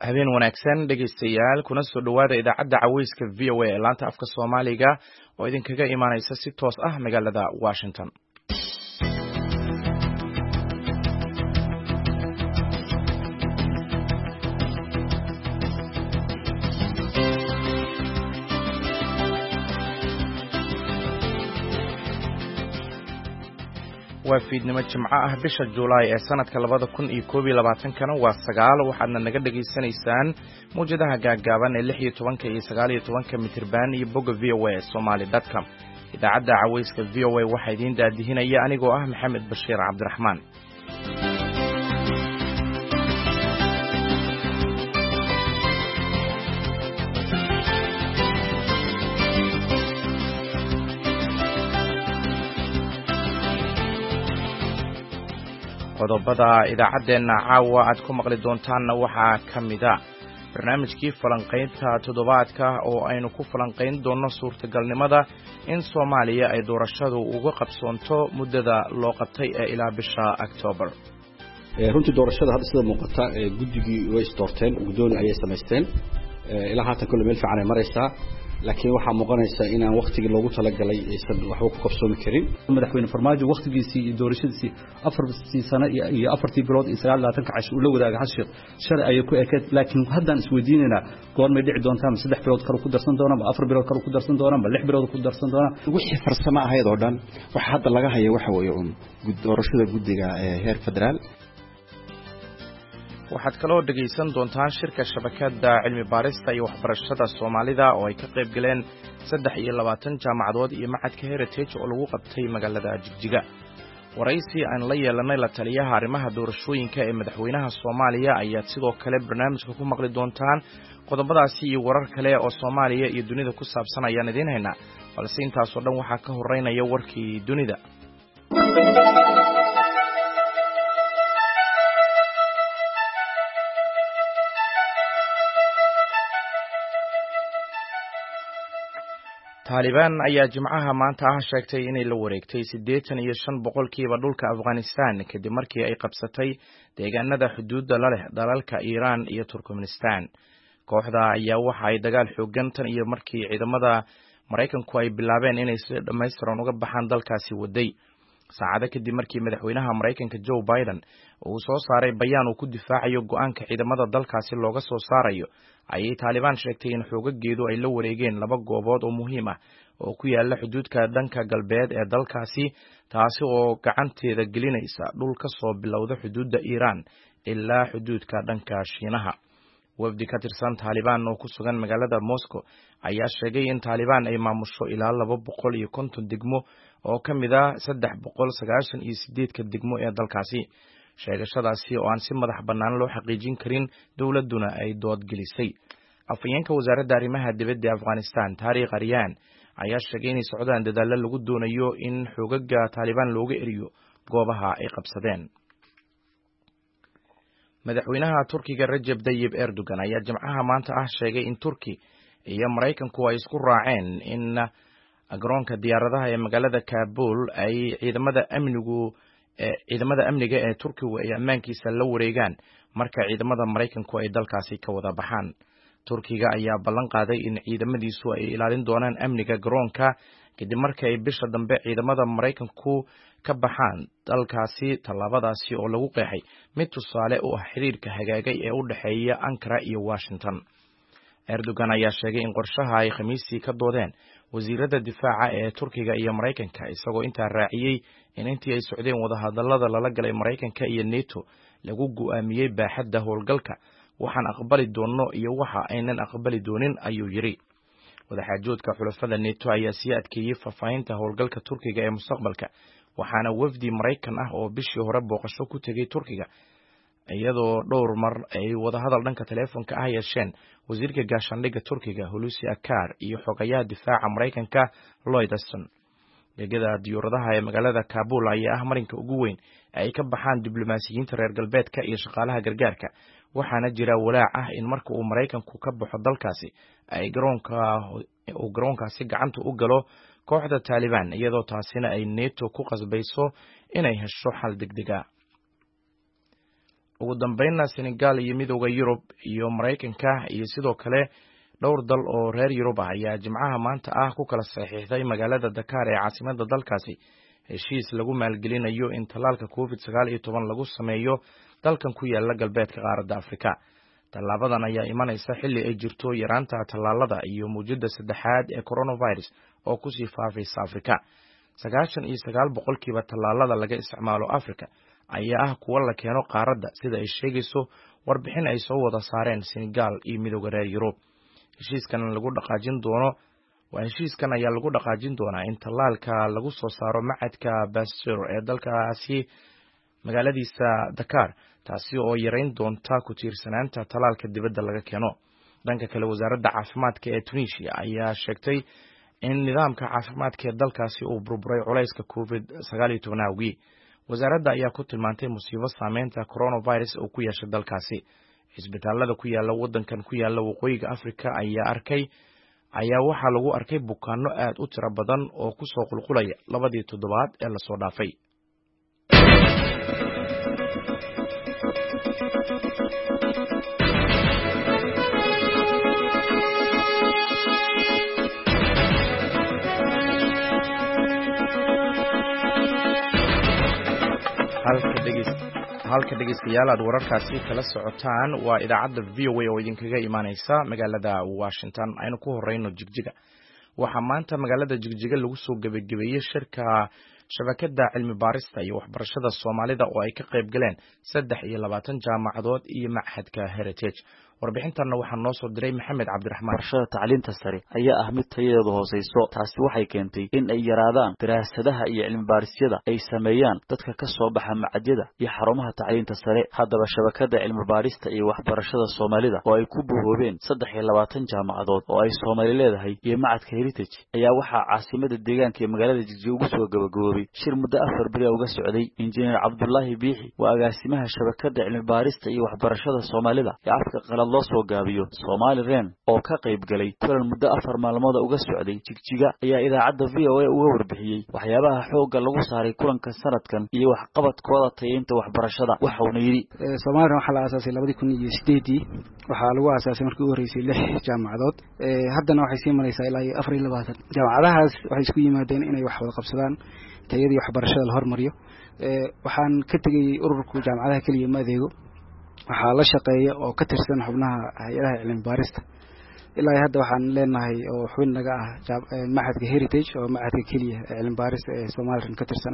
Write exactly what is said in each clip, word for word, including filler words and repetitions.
habeen wanaagsan dhegaystayaal kuna soo dhawaada idaacadda caweyska V O A ee laanta afka Soomaaliga oo idinkaga imaanaysa si toos ah magaalada Washington. waa fiidnimo jimco ah bisha Juulaay ee sanadka labada kun iyo koob iyo labaatan kana waa sagaal waxaadna naga dhageysanaysaan muujadaha gaagaaban ee lix iyo toban iyo sagaal iyo toban mitirban iyo bogga V O A somali dot com. idaacadda caweyska V O A waxaa idiin daadihinaya anigoo ah Maxamed Bashiir Cabdiraxmaan. qodobada idaacadeena caawa aad ku maqli doontaanna waxaa ka mid ah barnaamijkii falanqaynta toddobaadka oo aynu ku falanqayn doonno suurtagalnimada in Soomaaliya ay doorashadu uga qabsoonto muddada loo qabtay ee ilaa bisha October. runtii doorashada hadda sida muuqata ee guddigii way isdoorteen guddoon ayay samaysteen ilaa haatan kullu meel fiican ay maraysaa laakiin waxa muuqanaysa in aan waqtigii loogu talagalay aysan waxba ku qabsoomi karin. madaxweyne farmaajo waqtigiisii iyo doorashadiisii afartii sano iyo afartii bilood iyo sagaal iyo labaatan cash uu la wadaaga hashir shar ay ku ekeed laakiin haddaan isweydiinayna goorma dhici doontaa ma saddex bilood kale ku darsan doonaa ma afar bilood kale ku darsan doonaa ma lix bilood ku darsan doonaa wixii farsamo ahayd oo dhan waxa hadda laga hayo waxa weeye un doorashada guddiga ee heer federaal. waxaad kaloo dhegaysan doontaan shirka shabakada cilmi baarista iyo waxbarashada Soomaalida oo ay ka qayb galeen saddex iyo labaatan jaamacadood iyo macadka Heritage oo lagu qabtay magaalada Jigjiga. waraysi aan la yeelanay la taliyaha arrimaha doorashooyinka ee madaxweynaha Soomaaliya ayaad sidoo kale barnaamijka ku maqli doontaan. qodobadaasi iyo warar kale oo Soomaaliya iyo dunida ku saabsan ayaan idiin haynaa balse intaas oo dhan waxaa ka horeynaya warkii dunida. Taliban ayaa jimcaha maanta ah sheegtay inay la wareegtay siddeetan iyo shan boqolkiiba dhulka Afghanistan kadib markii ay qabsatay deegaanada xuduudda la leh dalalka Iran iyo Turkmenistan. kooxda ayaa waxa ay dagaal xooggan tan iyo markii ciidamada Mareykanku ay bilaabeen inay si dhammaystiran uga baxaan dalkaasi waday. saacado kadib markii madaxweynaha Mareykanka Joe Biden uu soo saaray bayaan uu ku difaacayo go'aanka ciidamada dalkaasi looga soo saarayo, ayay Taliban sheegtay in xoogageedu ay la wareegeen laba goobood oo muhiim ah oo ku yaala xuduudka dhanka galbeed ee dalkaasi, taasi oo gacanteeda gelinaysa dhul ka soo bilowda xuduudda Iran ilaa xuduudka dhanka Shiinaha. wafdi ka tirsan Taliban oo ku sugan magaalada Moscow ayaa sheegay in Taliban ay maamusho ilaa laba boqol iyo konton degmo oo ka mid ah saddex boqol sagaashan iyo siddeed ka degmo ee dalkaasi. sheegashadaasi oo aan si madax bannaan loo xaqiijin karin dowladuna ay dood gelisay. afhayeenka wasaaradda arrimaha dibadda ee Afghanistan Tariq Aryan ayaa sheegay in socdaan dadaalo lagu doonayo in xoogaga Taliban looga eriyo goobaha ay qabsadeen. madaxweynaha Turkiga Recep Tayyip Erdogan ayaa jimcaha maanta ah sheegay in Turki iyo Mareykanku ay isku raaceen in garoonka diyaaradaha ee magaalada Kabul ay ciidamada amnigu ee ciidamada amniga ee Turkiga ay ammaankiisa la wareegaan marka ciidamada Mareykanku ay dalkaasi ka wada baxaan. Turkiga ayaa ballan qaaday in ciidamadiisu ay ilaalin doonaan amniga garoonka kadib markii ay bisha dambe ciidamada Mareykanku ka baxaan dalkaasi. tallaabadaasi oo lagu qeexay mid tusaale u ah xiriirka hagaagay ee u dhaxeeya Ankara iyo Washington. Erdogan ayaa sheegay in qorshaha ay Khamiistii ka doodeen wasiirada difaaca ee Turkiga iyo Mareykanka, isagoo intaa raaciyay in intii ay socdeen wadahadallada lala galay Mareykanka iyo NATO lagu go'aamiyay baaxadda howlgalka, waxaan aqbali doono iyo waxa aynan aqbali doonin ayuu yiri. wadaxaajoodka xulafada NATO ayaa sii adkeeyay faafahinta howlgalka Turkiga ee mustaqbalka, waxaana wafdi Mareykan ah oo bishii hore booqasho ku tagay Turkiga iyadoo dhowr mar ay wadahadal dhanka teleefanka ah yeesheen wasiirka gaashaandhigga Turkiga Hulusi Akar iyo xogayaha difaaca Mareykanka Lloyd Austin. gegada diyaaradaha ee magaalada Kabul ayaa ah marinka ugu weyn ay ka baxaan diblomaasiyiinta reer galbeedka iyo shaqaalaha gargaarka, waxaana jira walaac ah in marka uu Mareykanku ka baxo dalkaasi ay garoonka uu garoonkaasi gacanta u galo kooxda Taliban, iyadoo taasina ay NATO ku qasbayso inay hesho xal degdeg ah. ugu dambeynna Senegal iyo midowga Yurub iyo Mareykanka iyo sidoo kale dhowr dal oo reer Yurub ah ayaa jimcaha maanta ah ku kala saxiixday magaalada Dakar ee caasimadda dalkaasi heshiis lagu maalgelinayo in talaalka covid sagaal iyo toban lagu sameeyo dalkan ku yaala galbeedka qaaradda Afrika. Tallaabadan ayaa imanaysa xilli ay jirto yaraanta tallaalada iyo muujada saddexaad ee coronavirus oo ku sii faafaysa Afrika. sagaashan iyo sagaal boqolkiiba tallaalada laga isticmaalo Afrika ayaa ah kuwa la keeno qaaradda sida ay sheegayso warbixin ay soo wada saareen Senegal iyo midowga reer Yurub. heshiiskan lagu dhaqaajin doono waa heshiiskan ayaa lagu dhaqaajin doonaa in tallaalka lagu soo saaro macadka Pasteur ee dalkaasi magaaladiisa Dakar, taasi oo yareyn doonta ku tiirsanaanta tallaalka dibadda laga keeno. dhanka kale wasaaradda caafimaadka ee Tunisia ayaa sheegtay in nidaamka caafimaadka ee dalkaasi uu burburay culayska covid sagaal iyo toban awgii. wasaaradda ayaa ku tilmaantay musiibo saameynta coronavirus oo ku yeeshay dalkaasi. Isbitaalada ku yaala wadankan ku yaala waqooyiga Afrika ayaa arkay ayaa waxaa lagu arkay bukaanno aad u tiro badan oo ku soo qulqulaya labadii toddobaad ee la soo dhaafay. halka dhegeystayaal aad wararkaasi kala socotaan waa idaacadda V O A oo idinkaga imaaneysa magaalada Washington. aynu ku horeyno Jigjiga. waxaa maanta magaalada Jigjiga lagu soo gabagabeeyay shirka shabakada cilmi baarista iyo waxbarashada Soomaalida oo ay ka qayb galeen saddex iyo labaatan jaamacadood iyo machadka Heritage. warbixintan waxaa noo soo diray Maxamed Cabdiraxmaan. Barashada tacliinta sare ayaa ah mid tayadeedu hooseyso. taasi waxay keentay in ay yaraadaan daraasadaha iyo cilmi baarisyada ay sameeyaan dadka ka soo baxa macadyada iyo xarumaha tacliinta sare. haddaba shabakada cilmi baarista iyo waxbarashada Soomaalida oo ay ku buuhoobeen saddex iyo labaatan jaamacadood oo ay Soomaali leedahay iyo machadka Heritage ayaa waxaa caasimada deegaanka ee magaalada Jigjiga ugu soo gabagaboobay shir muddo afar beri uga socday. Injineer Cabdullaahi Biixi waa agaasimaha shabakada cilmi baarista iyo waxbarashada Soomaalida ee afka qalad loo soo gaabiyo Soomaali Reen oo ka qayb galay kulan muddo afar maalmood uga socday Jigjiga ayaa idaacadda V O A uga warbixiyay waxyaabaha xoogga lagu saaray kulanka sanadkan iyo waxqabadkooda tayeynta waxbarashada. waxa uu yiri Soomaali waxa la aasaasay labadii kun iyo sideed waxa lagu aasaasay markii ugu horeysay lix jaamacadood. haddana waxay sii maraysaa ilaa afar iyo labaatan. jaamacadahaas waxay isku yimaadeen inay wax wada qabsadaan tayadii waxbarashada la hormariyo. waxaan ka tagay ururka jaamacadaha kaliya ma adeego. waxaa la shaqeeya oo ka tirsan xubnaha hay'adaha cilmi baarista. ilaa hadda waxaan leenahay oo xubin naga ah machadka Heritage oo machadka kaliya cilmi baarista ee Soomaaliland ka tirsan.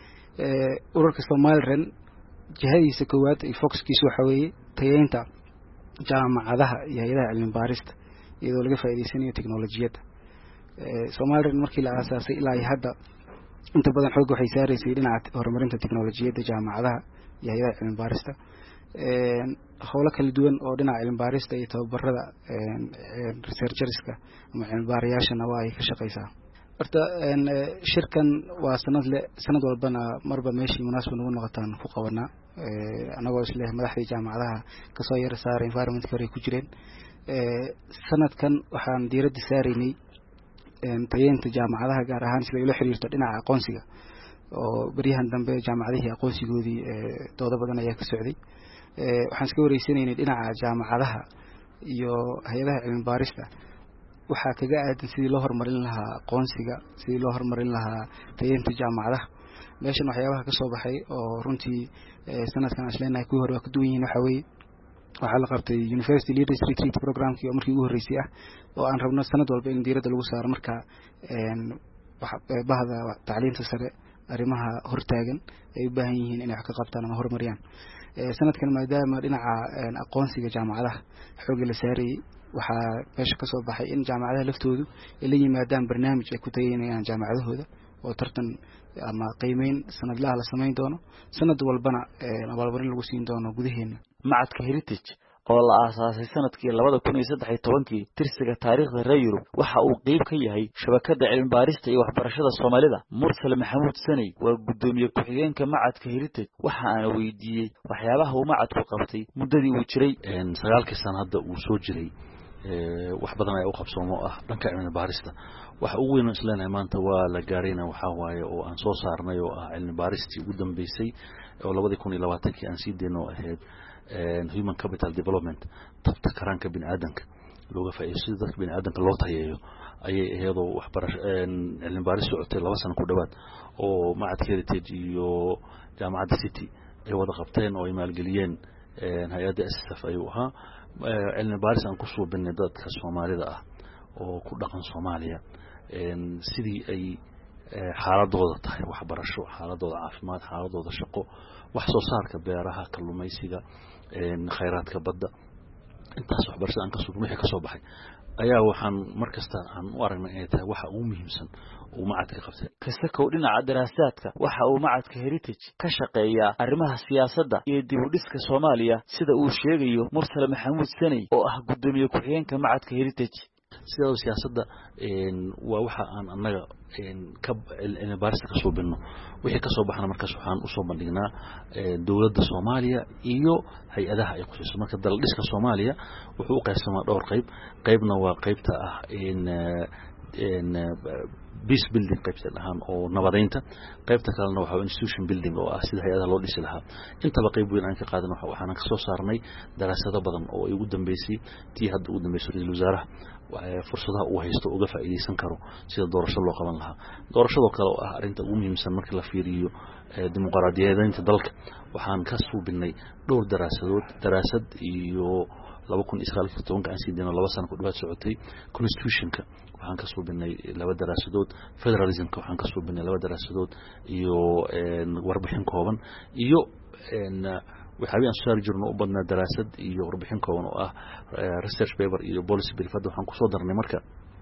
ee ururka Soomaaliland jihadiisa koowaad iyo focuskiisu waxa weeye tayeynta jaamacadaha iyo hay'adaha cilmi baarista iyadoo laga faa'iideysanayo tiknoolajiyada. ee Soomaaliland markii la aasaasay ilaa hadda inta badan xoog waxay saaraysay dhinaca horumarinta tiknoolajiyada jaamacadaha iyo hay'adaha cilmi baarista. ee howlo kala duwan oo dhinaca cilmi baarista iyo tababarada ee researcherska ama cilmi baarayaashana waa ay ka shaqeysaa. horta shirkan waa sanad le sanad walbana marba meeshii munaasab ugu noqotaan ku qabanaa. ee anagoo isla madaxda jaamacadaha ka soo yar saaray environment kale ku jireen. ee sanadkan waxaan diiradda saareynay tayeynta jaamacadaha gaar ahaan sida ilo xiriirto dhinaca aqoonsiga oo bariyahan dambe jaamacadihii aqoonsigoodii ee doodo badan ayaa ka socday. ee waxaan iska wareysanaynay dhinaca jaamacadaha iyo hay'adaha cilmi baarista waxaa kaga aadan sidii loo horumarin lahaa aqoonsiga, sidii loo horumarin lahaa tayeynta jaamacadaha. meeshan waxyaabaha ka soo baxay oo runtii sanadkan isleenahay kuwii hore waa ka duwan yihiin waxa weeye waxaa la qabtay University Leaders Retreat programkii oo markii ugu horeysay ah oo aan rabno sanad walba in diiradda lagu saaro marka een bahda tacliinta sare arrimaha hortaagan ay u baahan yihiin inay wax ka qabtaan ama horumariyaan. ee sanadkan maadaama dhinaca aqoonsiga jaamacadaha xoog la saaray waxaa meesha ka soo baxay in jaamacadaha laftoodu ay la yimaadaan barnaamij ay ku tayeynayaan jaamacadahooda oo tartan ama qiimeyn sanadlaha la sameyn doono sanad walbana abaalmarin lagu siin doono gudaheena. machadka Heritage oo la aasaasay sanadkii labada kun iyo saddex iyo tobankii tirsiga taariikhda reer Yurub waxa uu qayb ka yahay shabakada cilmi baarista iyo waxbarashada Soomaalida. Mursal Maxamuud Sanay waa gudoomiye ku-xigeenka machadka Heritage waxa aan weydiiyay waxyaabaha uu machadku qabtay muddadii uu jiray sagaalkii sano hadda uu soo jiray. wax badan ay u qabsoomo ah dhanka cilmi baarista waxa ugu weyn isleenahay maanta waa la gaarayna waxa waaye oo aan soo saarnay oo ah cilmi baaristii ugu dambeysay oo laba kun iyo labaatan aan sii deeno ahayd human capital development tabta karanka bini'aadanka looga faa'iideysto dadka bini'aadanka loo tayeeyo ayay iyadoo wax barasho cilmi baaris socotay laba sano ku dhawaad oo Macad Heritage iyo Jaamacadda City ay wada qabteen oo ay maalgeliyeen hay'adda S S F ayuu ahaa cilmi baaris aan ku soo binay dadka Soomaalida ah oo ku dhaqan Soomaaliya sidii ay xaaladooda tahay wax barasho xaaladooda caafimaad xaaladooda shaqo wax soo saarka beeraha kalluumaysiga khayraadka badda intaas wax barasho aan ka soo wixii ka soo baxay ayaa waxaan markasta aan u aragnay inay tahay waxa ugu muhiimsan oo macadka qabtay kasakow dhinaca daraasaadka waxa uu Macadka Heritage ka shaqeeyaa arrimaha siyaasadda iyo dib u dhiska Soomaaliya sida uu sheegayo Mursal Maxamuud Sanay oo ah gudoomiye ku-xigeenka Macadka Heritage sida siyaasadda waa waxa aan annaga ka cilmi baarista ka soo binno wixii ka soo baxna markaas waxaan u soo bandhignaa dawladda Soomaaliya iyo hay'adaha ay khusayso marka dal dhiska Soomaaliya wuxuu u qaybsamaa dhowr qayb qaybna waa qaybta ah in in peace building qaybta ahaan oo nabadeynta qaybta kalena waxa institution building oo ah sida hay'adaha loo dhisi lahaa intaba qayb weyn aan ka qaadan waxaan ka soo saarnay daraasado badan oo ay ugu dambeysay tii hadda ugu dambeysay ra'iisul wasaaraha fursadaha uu haysto uga faa'iideysan karo sida doorasho loo qaban lahaa doorashada kale oo ah arinta ugu muhiimsan marka la fiiriyo dimuqraadiyadeynta dalka waxaan ka suubinay dhowr daraasadood daraasad iyo laba kun iyo sagaal iyo toban aan sii deeno laba sano ku dhawaad socotay constitutionka waxaan ka suubinay laba daraasadood federalismka waxaan ka suubinay laba daraasadood iyo warbixin kooban iyo waxaan aan soo jirno u badnaa daraasad iyo warbixin kooban oo ah research paper iyo policy brief waxaan ku soo darnay marka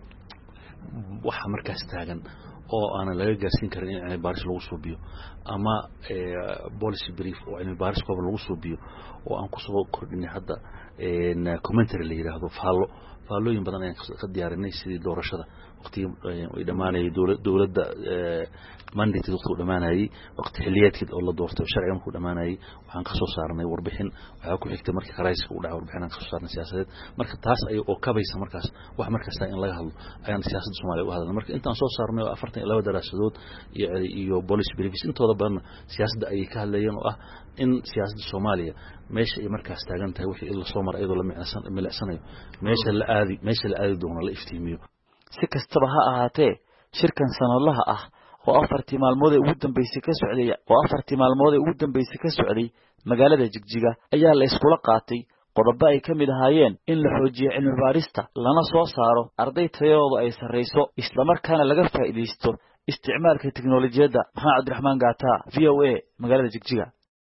waxa markaas taagan oo aan laga gaarsiin karin in cilmi baaris lagu soo biyo ama policy brief oo cilmi baaris kooban lagu soo biyo oo aan ku soo kordhinay hadda commentary la yiraahdo fallo fallooyin badan ayaan ka diyaarinay sidii doorashada waqti ay dhamaanay dawladda mandate waqti dhamaanay waqti xilliyeedkii oo la doortay sharciga ku dhamaanay waxaan ka soo saarnay warbixin waxa ku xigtay markii qarayska u dhacay warbixin aan ka soo saarnay siyaasadeed marka taas ay oo kabaysa markaas wax markaas in laga hadlo ayaan siyaasadda Soomaaliya u hadalnay marka intaan soo saarnay afartan iyo laba daraasadood iyo iyo policy briefs intooda badan siyaasadda ay ka hadlayeen oo ah in siyaasadda Soomaaliya meesha ay markaas taagan tahay wixii la soo maray iyadoo la micnaysan milicsanayo meesha la aadi meesha la aadi doono la iftiimiyo si kastaba ha ahaatee shirkan sanadlaha ah oo afartii maalmood ee ugu dambeysay ka socday oo afartii maalmood ee ugu dambeysay ka socday magaalada Jigjiga ayaa la isku qaatay qodobo ay ka mid ahaayeen in la xoojiyo cilmi baarista lana soo saaro arday tayadoodu ay sareyso isla markaana laga faa'iideysto isticmaalka tiknoolajiyadda Maxamed Cabdiraxmaan Gaata V O A magaalada Jigjiga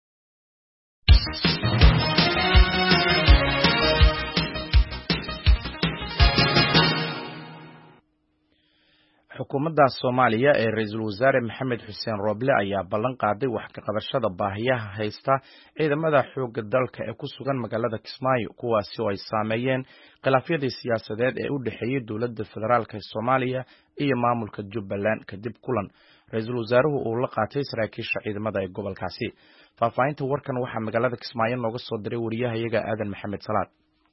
xukuumadda Soomaaliya ee ra'iisul wasaare Maxamed Xuseen Roble ayaa ballan qaaday wax ka qabashada baahiyaha haysta ciidamada xoogga dalka ee ku sugan magaalada Kismaayo kuwaasi oo ay saameeyeen khilaafyadii siyaasadeed ee u dhaxeeyay dawladda federaalka Soomaaliya iyo maamulka Jubbaland kadib kulan ra'iisul wasaaruhu uu la qaatay saraakiisha ciidamada ee gobolkaasi faahfaahinta warkan waxaa magaalada Kismaayo nooga soo diray wariyahayaga Aadan Maxamed Salaad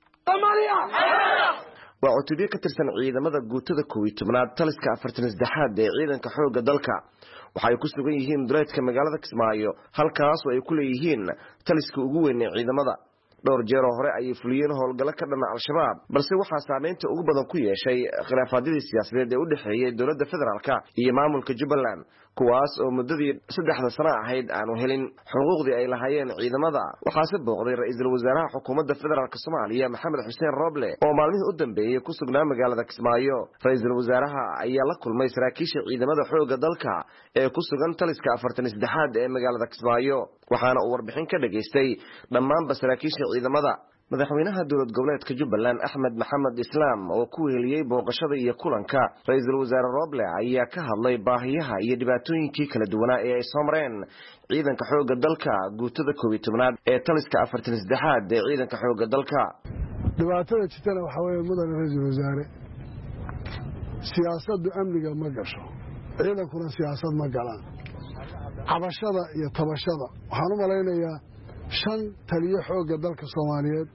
waa cutubyo ka tirsan ciidamada guutada kow iyo tobnaad taliska afartan iyo saddexaad ee ciidanka xoogga dalka waxa ay ku sugan yihiin duleedka magaalada Kismaayo halkaas oo ay ku leeyihiin taliska ugu weyn ee ciidamada dhowr jeer hore ayay fuliyeen howlgalo ka dhan al-shabaab balse waxaa saameynta ugu badan ku yeeshay khilaafaadyadii siyaasadeed ee u dhaxeeyay dawladda federaalka iyo maamulka Jubbaland kuwaas oo muddadii saddexda sano ahayd aanu helin xuquuqdii ay lahaayeen ciidamada waxaase booqday ra'iisul wasaaraha xukuumadda federaalka Soomaaliya Maxamed Xuseen Roble oo maalmihii u dambeeyay ku sugnaa magaalada Kismaayo ra'iisul wasaaraha ayaa la kulmay saraakiisha ciidamada xoogga dalka ee ku sugan taliska afartan iyo saddexaad ee magaalada Kismaayo waxaana uu warbixin ka dhageystay dhammaan saraakiisha ciidamada madaxweynaha dowlad goboleedka Jubbaland Axmed Maxamed Islaam oo ku weheliyay booqashada iyo kulanka ra'iisul wasaare Roble ayaa ka hadlay baahiyaha iyo dhibaatooyinkii kala duwanaa ee ay soo mareen ciidanka xoogga dalka guutada kow iyo tobnaad ee taliska afartan iyo saddexaad ee ciidanka xoogga dalka dhibaatada jirtana waxa weeye mudan ra'iisul wasaare siyaasaddu amniga ma gasho ciidankuna siyaasad ma galaan cabashada iyo tabashada waxaan u malaynayaa shan taliye xoogga dalka Soomaaliyeed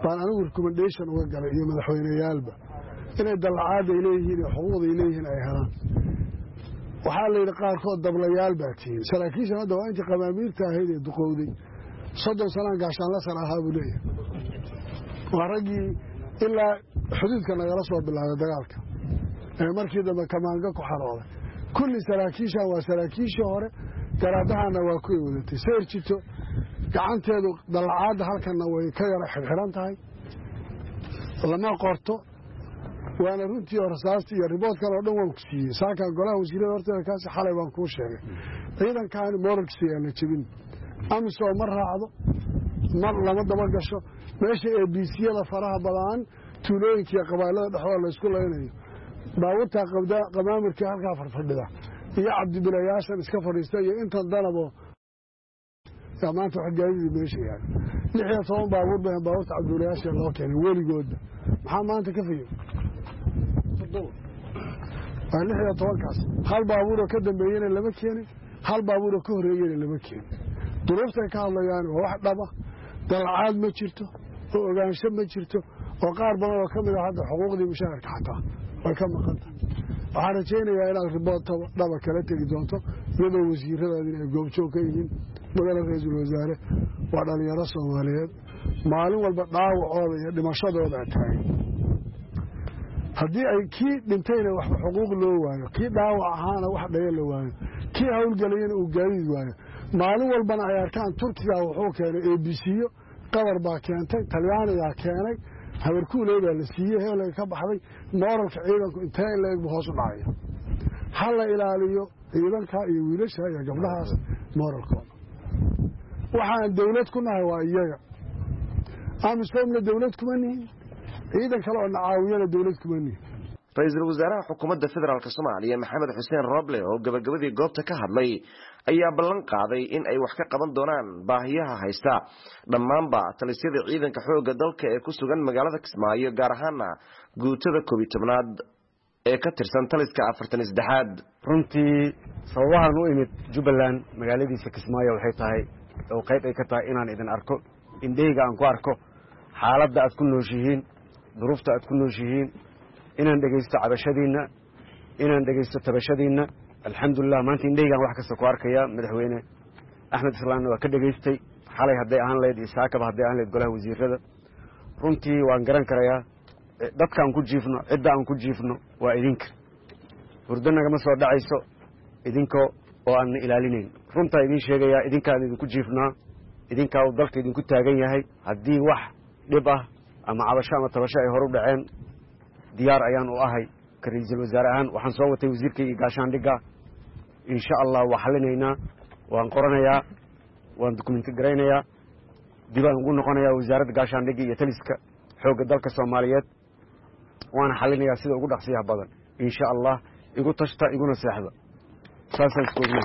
baan anigu recommendation uga galay iyo madaxweyneyaalba inay dallacaad ay leeyihiin iyo xuquuqda ay leeyihiin ay helaan waxaa la yidhi qaarkood dablayaal baa tihiin saraakiishan hadda waa intii qamaamiirta ahayd ee duqowday soddon sanaan gaashaanla sar ahaa buu leeyahay waa raggii ilaa xuduudka nagala soo bilaabay dagaalka ee markii dambe kamaanga ku xarooday kulli saraakiishan waa saraakiishii hore garaadahana waa kuway wadatay sayr jito gacanteedu dallacaadda halkanna way ka yara xirxiran tahay lama qorto waana runtii oo rasaastii iyo riboodkan oo dhan waan ku siiyey saakan golaha wasiirada horteeda kaasi xalay baan kuu sheegay ciidankaani moralkiisa yaa la jebin amisom ma raacdo mar lama daba gasho meesha ee biisiyada faraha badaan tuulooyinka iyo qabailada dhexdooda laysku laynayo baabuurtaa qamaamirkii halkaa farfadhida iyo cabdibilayaashan iska fadhiista iyo intan danabo yaa maanta wax gaadidii meesha yahay lix iyo toban baabuur bay baabuurta cabdibilayaasha loo keenay weligoodba maxaa maanta ka fiyo waa lix iyo tobankaas hal baabuuroo ka dambeeyena lama keenin hal baabuuroo ka horreeyena lama keenin duruuftay ka hadlayaan waa wax dhaba dallacaad ma jirto oo ogaansho ma jirto oo qaar badan oo ka mid a hadda xuquuqdii mushaharka xataa way ka maqan tahay waxaan rajaynayaa inaad ribood dhaba kala tegi doonto iyadoo wasiiradaadin ay goobjoog ka yihiin mudane ra-iisul wasaare waa dhalinyaro soomaaliyeed maalin walba dhaawacooda iyo dhimashadooda tahay haddii ay kii dhintayna waxba xuquuq loo waayo kii dhaawac ahaana wax dhaya la waayo kii hawlgelayana uu gaadiid waayo maalin walbana ay arkaan turkiga wuxuu keenay a b c-yo qatar baa keentay talyaanigaa keenay habarkuuley baa la siiyey heelay ka baxday mooralka ciidanku intee in la-eg bu hoos u dhacaya ha la ilaaliyo ciidanka iyo wiilasha iyo gabdhahaas mooralkooda waxaan dawlad ku nahay waa iyaga amisomna dawlad kuma nihin ciidan kale oo nacaawiyana dawlad kuma nihin ra-iisul wasaaraha xukuumadda federaalk soomaaliya maxamed xuseen roble oo gabagabadii goobta ka hadlay ayaa ballan qaaday in ay wax ka qaban doonaan baahiyaha haysta dhammaanba talisyada ciidanka xoogga dalka ee ku sugan magaalada kismaayo gaar ahaana guutada koob iyo tobnaad ee ka tirsan taliska afartan iyo saddexaad runtii sababahan u imid jubbaland magaaladiisa kismaayo waxay tahay oo qayb ay ka tahay inaan idin arko indheyga aan ku arko xaaladda aad ku nooshihiin duruufta aad ku nooshihiin inaan dhegaysto cabashadiinna inaan dhegaysto tabashadiinna alxamdulilah maanta indheygaan wax kasta ku arkaya madaxweyne axmed islaamna waa ka dhegaystay xalay hadday ahaan lahayd iyo saakaba hadday ahaan lahayd golaha wasiirada runtii waan garan karayaa dadka aan ku jiifno cidda aan ku jiifno waa idinka hurdo nagama soo dhacayso idinka oo aan ilaalinayn runtaa idiin sheegayaa idinkaan idinku jiifnaa idinkaa uu dalka idinku taagan yahay haddii wax dhib ah ama cabasho ama tabasho ay hor u dhaceen diyaar ayaan u ahay ka ra-iisul wasaare ahaan waxaan soo watay wasiirkayga gaashaandhigga insha allah waa xalinaynaa waan qoranayaa waan dukumenti garaynayaa dibaan ugu noqonayaa wasaaradda gaashaandhigga iyo taliska xoogga dalka soomaaliyeed waana xalinayaa sida ugu dhaqsiyaha badan insha allah igu tashta iguna seexda saasaan iskoogna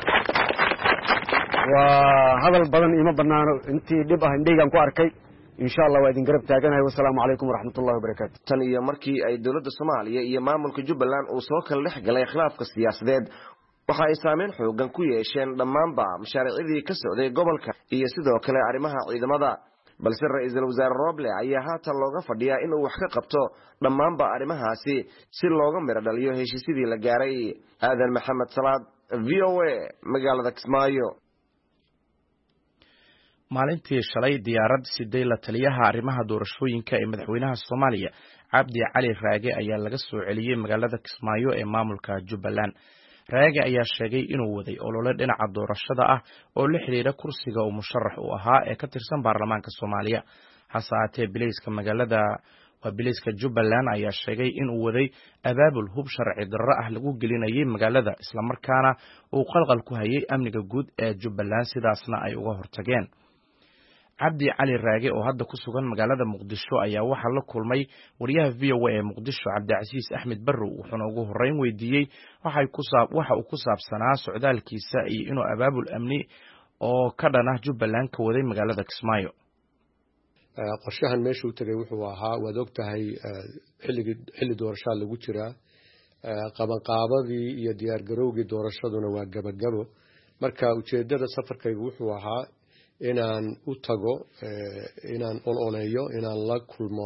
waa hadal badan ima banaano intii dhib ah indheygaan ku arkay insha allah waa idin garab taaganahay wasalaamu calaykum waraxmatullahi wabarakaatu tan iyo markii ay dowladda soomaaliya iyo maamulka jubbaland uu soo kala dhex galay khilaafka siyaasadeed waxa ay saameyn xoogan ku yeesheen dhammaanba mashaariicdii ka socday gobolka iyo sidoo kale arrimaha ciidamada balse ra-iisul wasaare roble ayaa haatan looga fadhiyaa inuu wax ka qabto dhammaanba arrimahaasi si looga miro dhaliyo heshiisyadii la gaaray aadan maxamed salaad v o a magaalada kismaayo maalintii shalay diyaarad siday la taliyaha arrimaha doorashooyinka ee madaxweynaha soomaaliya cabdi cali raage ayaa laga soo celiyey magaalada kismaayo ee maamulka jubbaland raage ayaa sheegay inuu waday olole dhinaca doorashada ah oo la xidhiidha kursiga uu musharax u ahaa ee ka tirsan baarlamaanka soomaaliya hase ahaatee bilayska magaalada waa bilayska jubbaland ayaa sheegay inuu waday abaabul hub sharci darro ah lagu gelinayay magaalada islamarkaana uu qalqal ku hayay amniga guud ee jubbaland sidaasna ay uga hortageen cabdi cali raage oo hadda ku sugan magaalada muqdisho ayaa waxaa la kulmay wariyaha v o a ee muqdisho cabdicasiis axmed barrow wuxuuna ugu horreyn weydiiyey waxa uu ku saabsanaa socdaalkiisa iyo inuu abaabul amni oo ka dhan ah jubbaland ka waday magaalada kismaayo qorshahan meesha u tegay wuxuu ahaa waad og tahay xilligii xilli doorashaa lagu jiraa qabanqaabadii iyo diyaargarowgii doorashaduna waa gabagabo marka ujeedada safarkaygu wuxuu ahaa inaan u tago inaan ololeeyo inaan la kulmo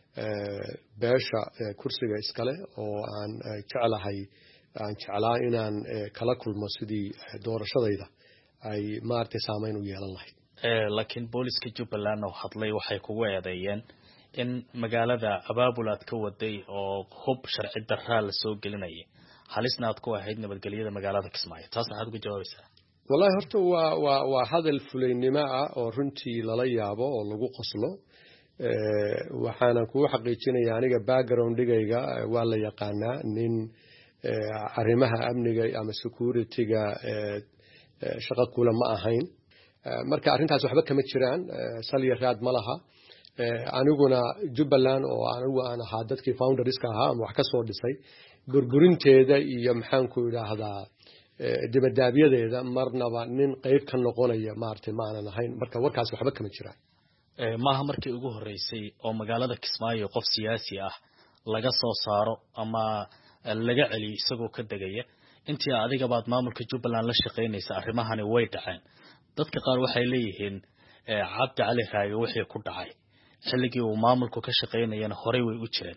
beesha kursiga iskale oo aan jeclahay aan jeclaa inaan kala kulmo sidii doorashadayda ay maartay saameyn u yeelan lahayd laakiin booliska Jubbaland oo hadlay waxay kugu eedeeyeen in magaalada abaabul aad ka waday oo hub sharci darro la soo gelinayay halisna aad ku ahayd nabadgelyada magaalada Kismaayo taas waxaad uga jawaabaysaa wallahi horta waa waa waa hadal fulaynimo ah oo runtii lala yaabo oo lagu qoslo waxaana ku xaqiijinayaa aniga background-gayga waa la yaqaanaa nin arrimaha amniga ama security-ga shaqo kula ma ahayn marka arrintaas waxba kama jiraan saliya raad ma laha aniguna Jubbaland oo anigu aan ahaa dadkii founderska ahaa ama wax ka soo dhisay burburinteeda iyo maxaan ku yiraahdaa dibadaabiyadeeda marnaba nin qayb ka noqonaya maartay ma aanan ahayn marka warkaas waxba kama jiraan maaha markii ugu horeysay oo magaalada Kismaayo qof siyaasi ah laga soo saaro ama laga celiyo isagoo ka dagaya intii adiga baad maamulka Jubbaland la shaqeynaysa arrimahani way dhaceen dadka qaar waxay leeyihiin Cabdi Cali Raage wixii ku dhacay xilligii uu maamulku ka shaqeynayana horey way u jireen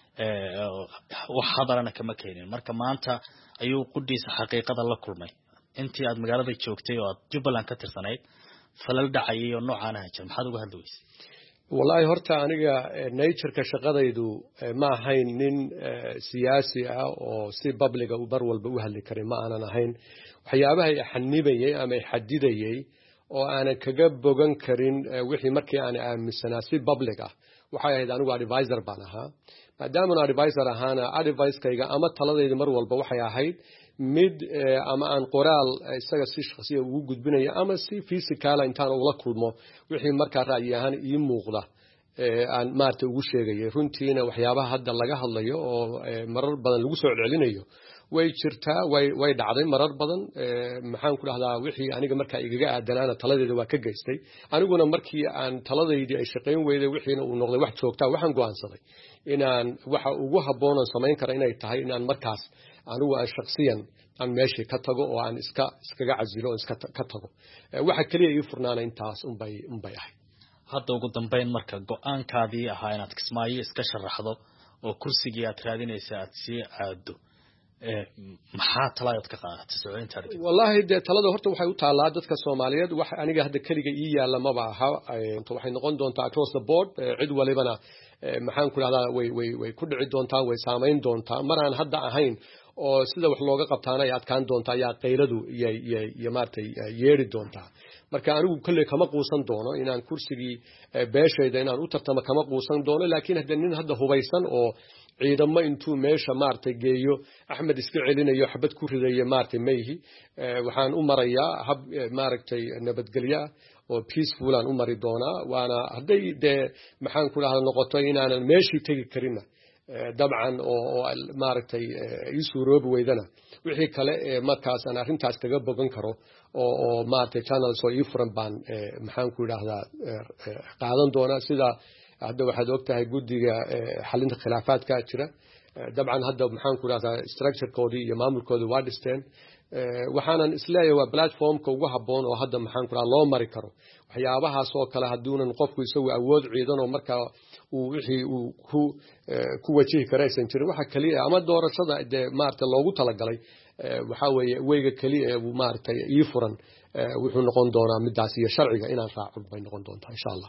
wax hadarana kama keenin marka maanta ayuu quddiisa xaqiiqada la kulmay intii aad magaalada joogtay oo aad Jubbaland ka tirsanayd falal dhacay oo noocaan ah jir maxaad uga hadlaysay wallahi horta aniga nature-ka shaqadaydu ma ahayn nin siyaasi ah oo si public ah bar walba u hadli karin ma aanan ahayn waxyaabaha ay xanibayay ama xadidayay oo aanan kaga bogan karin wixii markii aan aaminsanaa si public ah waxay ahayd anigu advisor baan ahaa maadaama advisor ahaana advice-kayga ama taladayda mar walba waxay ahayd mid ama aan qoraal isaga si shakhsiya ugu gudbinayo ama si physical intaan ula kulmo wixii markaa ra'yi ahaan ii muuqda aan maartay ugu sheegay runtiina waxyaabaha hadda laga hadlayo oo marar badan lagu soo celcelinayo way jirtaa way way dhacday marar badan maxaan ku dhahdaa wixii aniga markaa igaga aadanaana taladeeda waa ka geystay aniguna markii aan taladeedii ay shaqeyn weyday wixiina uu noqday wax joogta waxaan go'aansaday inaan waxa ugu habboon oo samayn kara inay tahay inaan markaas anigu aan shakhsiyan aan meeshii ka tago oo aan iska iskaga casilo oo iska ka tago waxa kaliya ii furnaana intaas un bay un bay ahay hadda ugu dambeyn marka go'aankaadii ahaa inaad Kismaayo iska sharaxdo oo kursigii aad raadinaysa aad sii aado maxaa talaad ka qaadatay soointa aragtay wallahi de talada horta waxay u taalaa dadka Soomaaliyeed wax aniga hadda kaliya ii yaala ma baaha waxay noqon doontaa across the board cid walibana maxaan ku raahdaa way way way ku dhici doontaa way saameyn doontaa maraan hadda ahayn oo sida wax looga qabtaana ay adkaan doontaa yaa qayladu iyo iyo maartay yeeri doontaa marka anigu kulli kama quusan doono inaan kursigii beeshayda inaan u tartamo kama quusan doono laakiin hadda nin hadda hubaysan oo ciidamo intuu meesha maartay geeyo Axmed iska celinayo xabad ku ridayo maartay meehi waxaan u marayaa hab maartay nabadgelyo oo peaceful aan u mari doonaa waana haday de maxaan ku lahaa noqoto inaanan meeshii tagi karin dabcan oo maartay isuuroob weydana wixii kale markaas aan arrintaas kaga bogan karo oo oo maartay channels oo ii furan baan maxaan ku yiraahdaa qaadan doona sida hadda waxaad ogtahay guddiga xalinta khilaafaadka jira dabcan hadda maxaan ku yiraahdaa structure-koodii iyo maamulkoodii waa dhisteen waxaanan isleeyahay waa platform-ka ugu habboon oo hadda maxaan ku yiraahdaa loo mari karo waxyaabahaas oo kale hadduunan qofku isagu awood ciidan oo markaa uu wixii uu ku ku wajihi karaysan jirin waxa kaliya ama doorashada de maartay loogu talagalay waxa weeye weyga kaliya ee maartay ii furan wuxuu noqon doonaa midaas iyo sharciga inaan raaco bay noqon doontaa insha Allah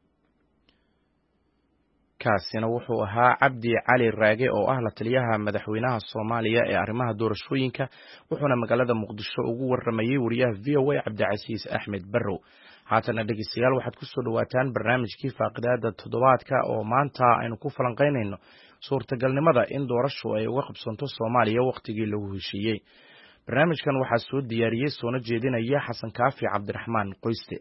kaasina wuxuu ahaa Cabdi Cali Raage oo ah la taliyaha madaxweynaha Soomaaliya ee arrimaha doorashooyinka wuxuuna magaalada Muqdisho ugu waramayay wariyaha V O A Cabdicasiis Axmed Barrow haatana dhageystayaal waxaad ku soo dhawaataan barnaamijkii faaqidaada toddobaadka oo maanta aynu ku falanqeynayno suurtagalnimada in doorasho ay uga qabsanto Soomaaliya waqtigii lagu heshiiyay barnaamijkan waxaa soo diyaariyay soona jeedinaya Xasan Kaafi Cabdiraxmaan Qoyste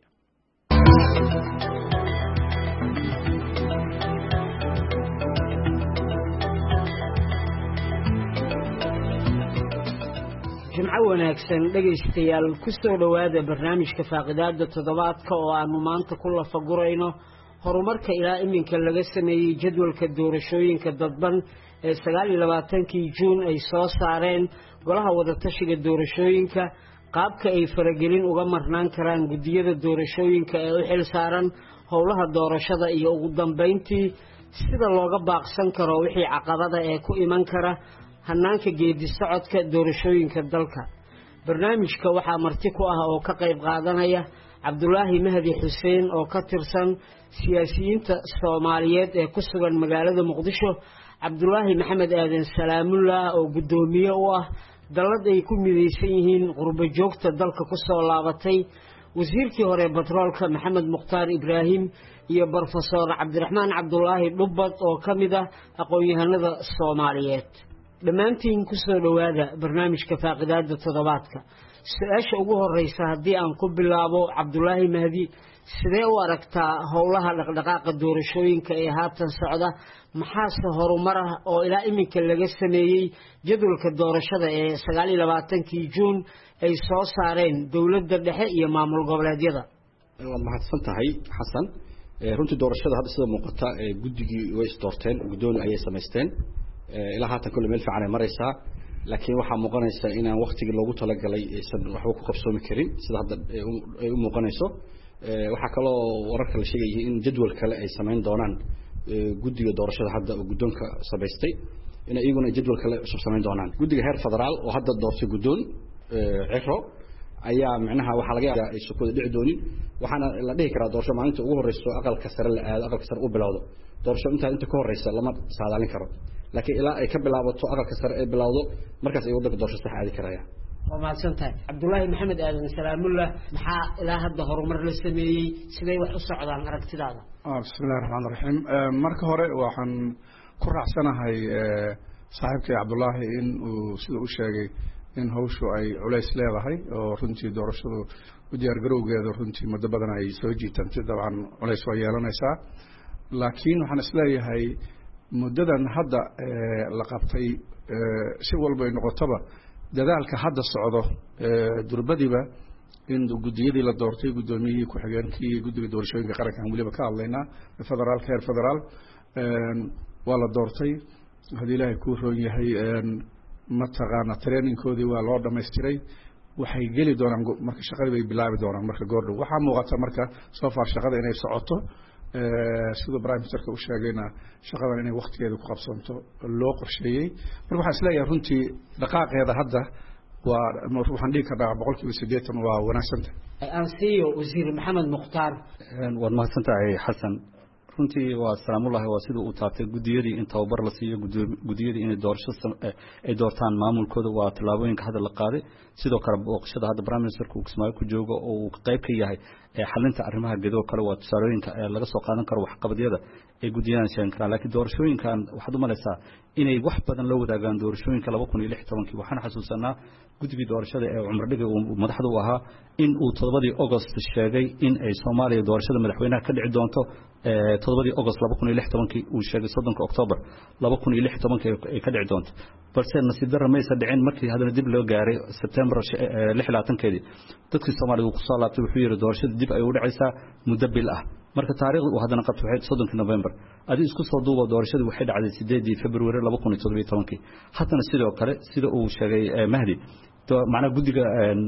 jimco wanaagsan dhageystayaal ku soo dhawaada barnaamijka faaqidaada toddobaadka oo aanu maanta ku lafagurayno horumarka ilaa iminka laga sameeyay jadwalka doorashooyinka dadban ee sagaal iyo labaatankii juun ay soo saareen golaha wada tashiga doorashooyinka qaabka ay faragelin uga marnaan karaan guddiyada doorashooyinka ee u xil saaran howlaha doorashada iyo ugu dambeyntii sida looga baaqsan karo wixii caqabada ee ku iman kara hanaanka geedi socodka doorashooyinka dalka. barnaamijka waxaa marti ku ah oo ka qayb qaadanaya Cabdulaahi Mahdi Xuseen oo ka tirsan siyaasiyiinta Soomaaliyeed ee ku sugan magaalada Muqdisho, Cabdulaahi Maxamed Aadan Salaamullah oo gudoomiye u ah dalad ay ku mideysan yihiin qurbo joogta dalka ku soo laabatay, wasiirkii hore batroolka Maxamed Mukhtaar Ibraahim iyo Professor Cabdiraxmaan Cabdulaahi Dhubbad oo kamid ah aqoon-yahanada Soomaaliyeed. dhammaantiin ku soo dhawaada barnaamijka faaqidaada toddobaadka. su-aasha ugu horeysa haddii aan ku bilaabo Cabdulaahi Mahdi, sidee u aragtaa howlaha dhaqdhaqaaqa doorashooyinka ee haatan socda, maxaase horumar ah oo ilaa iminka laga sameeyey jadwalka doorashada ee sagaal iyo labaatankii juun ay soo saareen dowladda dhexe iyo maamul goboleedyada? waad mahadsan tahay xasan. runtii doorashada hadda sida muuqata guddigii way isdoorteen, guddooni ayay samaysteen, ilaa haatan kulli meel fiican ay maraysaa, laakiin waxaa muuqanaysa inaan waqtigii loogu talagalay aysan waxba ku qabsoomi karin sida hadda ay u muuqanayso. waxaa kaloo wararka la sheegayay in jadwal kale ay samayn doonaan guddiga doorashada hadda oo guddoonka samaystay, in iyaguna jadwal kale cusub samayn doonaan. guddiga heer federaal oo hadda doortay guddoon ciro ayaa macnaha waxaa laga yaabaa ay sukooda dhici doonin, waxaana la dhihi karaa doorasho maalinta ugu horeyso aqalka sare la aado, aqalka sare u bilowdo doorasho intaa inta ka horeysa lama saadaalin karo, laakiin ilaa ay ka bilaabato aqalka sare ay bilowdo markaas ay waddanka doorasho sax aadi karaya. waa mahadsan tahay. Cabdulaahi Maxamed Aadan Salaamullah, maxaa ilaa hadda horumar la sameeyey, siday wax u socdaan aragtidaada? bismillahi raxmaani raxiim. marka hore waxaan ku raacsanahay saaxiibkay Cabdulaahi in uu sida u sheegay in hawshu ay culays leedahay oo runtii doorashadu u diyaargarowgeeda runtii muddo badan ay soo jiitantay, dabcan culays waa yeelanaysaa, laakiin waxaan isleeyahay muddadan hadda la qabtay si walba ay noqotaba dadaalka hadda socdo durbadiba in guddiyadii la doortay, guddoomiyihii ku-xigeenkii guddiga doorashooyinka qaranka aan weliba ka hadlaynaa federaalka heer federaal waa la doortay, haddii ilaahay kuu roon yahay mataqaana trainingkoodii waa loo dhamaystiray, waxay geli doonaan marka shaqadii bay bilaabi doonaan marka goordhow. waxaa muuqata marka soo far shaqada inay socoto sida prime ministerka u sheegayna shaqadan inay waqtigeeda ku qabsanto loo qorsheeyey. marka waxaan isleeyahay runtii dhaqaaqeeda hadda waa waxaan dhihi karnaa boqolkiiba siddeetan waa wanaagsantahay. ansiyo wasiir Maxamed Mukhtaar. waad mahadsan tahay xasan. runtii waa salaamullahi waa siduu u taabtay guddiyadii in tababar la siiyo, guddiyadii inay doorasho ay doortaan maamulkooda waa tallaabooyinka hadda la qaaday. sidoo kale booqashada hadda prime ministerka uu Kismaayo ku joogo oo uu qayb ka yahay xalinta arrimaha gedoo kale waa tusaalooyinka laga soo qaadan karo waxqabadyada ay guddiyada sheegan karaan. laakiin doorashooyinkan waxaad u malaysaa inay wax badan la wadaagaan doorashooyinka laba kun iyo lix iyo tobankii. waxaan xasuusanaa guddigii doorashada ee Cumar Dhige uu madaxda u ahaa in uu toddobadii August sheegay in ay Soomaaliya doorashada madaxweynaha ka dhici doonto toddobadii August laba kun iyo lix iyo tobankii uu sheegay soddonka October laba kun iyo lix iyo tobankii ay ka dhici doonto, balse nasiib darro maysa dhicin. markii hadana dib loo gaaray September lix iyo labaatankeedii dadkii Soomaaliya uu ku soo laabtay wuxuu yiri doorashada dib ay u dhacaysaa muddo bil ah. marka taariikhdu uu hadana qabtay waxay soddonka November, adii isku soo duuba doorashadu waxay dhacday sideedii February laba kun iyo toddoba iyo tobankii. hadana sidoo kale sida uu sheegay Mahdi macnaha guddiga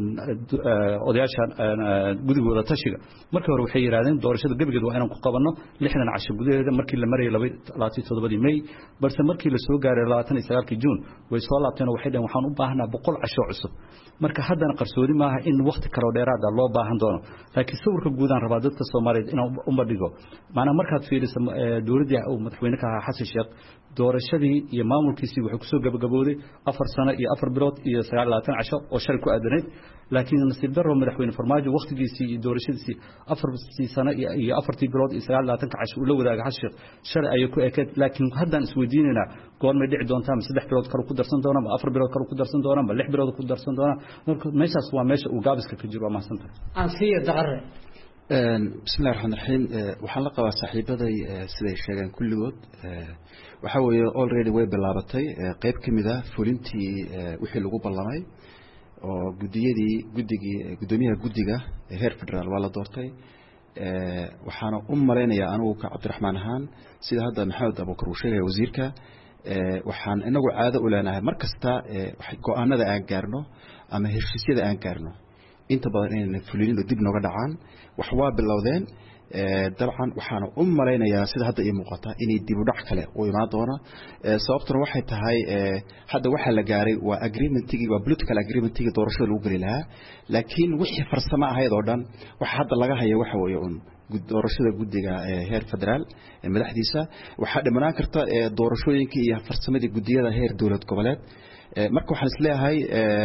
odayaasha guddigooda tashiga markii hore waxay yiraahdeen doorashada gabigeed waa inaan ku qabanno lixdan casho gudaheeda markii la marayay labaatan iyo toddobadii May, balse markii la soo gaaray labaatan iyo sagaalkii June way soo laabteen oo waxay dhaheen waxaan u baahnaa boqol casho cusub. marka haddana qarsoodi maaha in waqti kale oo dheeraad ah loo baahan doono, laakiin sawirka guud aan rabaa dadka Soomaaliyeed inaan u bandhigo. macnaha markaad fiiriso dowladda uu madaxweyne ka ahaa Xasan Sheekh, doorashadii iyo maamulkiisii wuxuu ku soo gabagabooday afar sano iyo afar bilood iyo sagaal iyo labaatan casho oo shalay ku aadanayd, laakiin nasiib darro madaxweyne Farmaajo waqtigiisii iyo doorashadiisii afar sano iyo afartii bilood iyo sagaal iyo labaatan casho uu la wadaagay Xasan Sheekh shalay ayay ku ekeed. laakiin haddaan isweydiinaynaa goormay dhici doontaa, ma saddex bilood kale ku darsan doonaa, ma afar bilood kale ku darsan doonaa, ma lix bilood ku darsan doonaa? marka meeshaas waa meesha uu gaabiska ka jiro. waa mahadsantahay. ansiyo daqare. bismillahi raxmaani raxiim. waxaan la qabaa saaxiibaday siday sheegeen kulligood waxa weeye already way bilaabatay qayb ka mid ah fulintii wixii lagu ballamay oo guddiyadii guddigii guddoomiyaha guddiga heer federaal waa la doortay. waxaana u malaynayaa anigu ka Cabdiraxmaan ahaan sida hadda Maxamed Abuukar uu sheegay wasiirka, waxaan inagu caado u leenahay mar kasta go-aanada aan gaarno ama heshiisyada aan gaarno inta badan inay fulin dib nooga dhacaan wax waa bilowdeen dabcan waxaan u maleynayaa sida hadda ay muuqata inay dib u dhac kale oo imaan doona sababtuna waxay tahay hadda waxa la gaaray waa agreementigii waa political agreementigii doorashada lagu gali lahaa laakiin wixii farsamo ahayd oo dhan waxa hadda laga hayo waxa weeye un doorashada guddiga heer federaal madaxdiisa waxa dhimanaan karta doorashooyinka iyo farsamadii guddiyada heer dowlad goboleed marka waxaan isleeyahay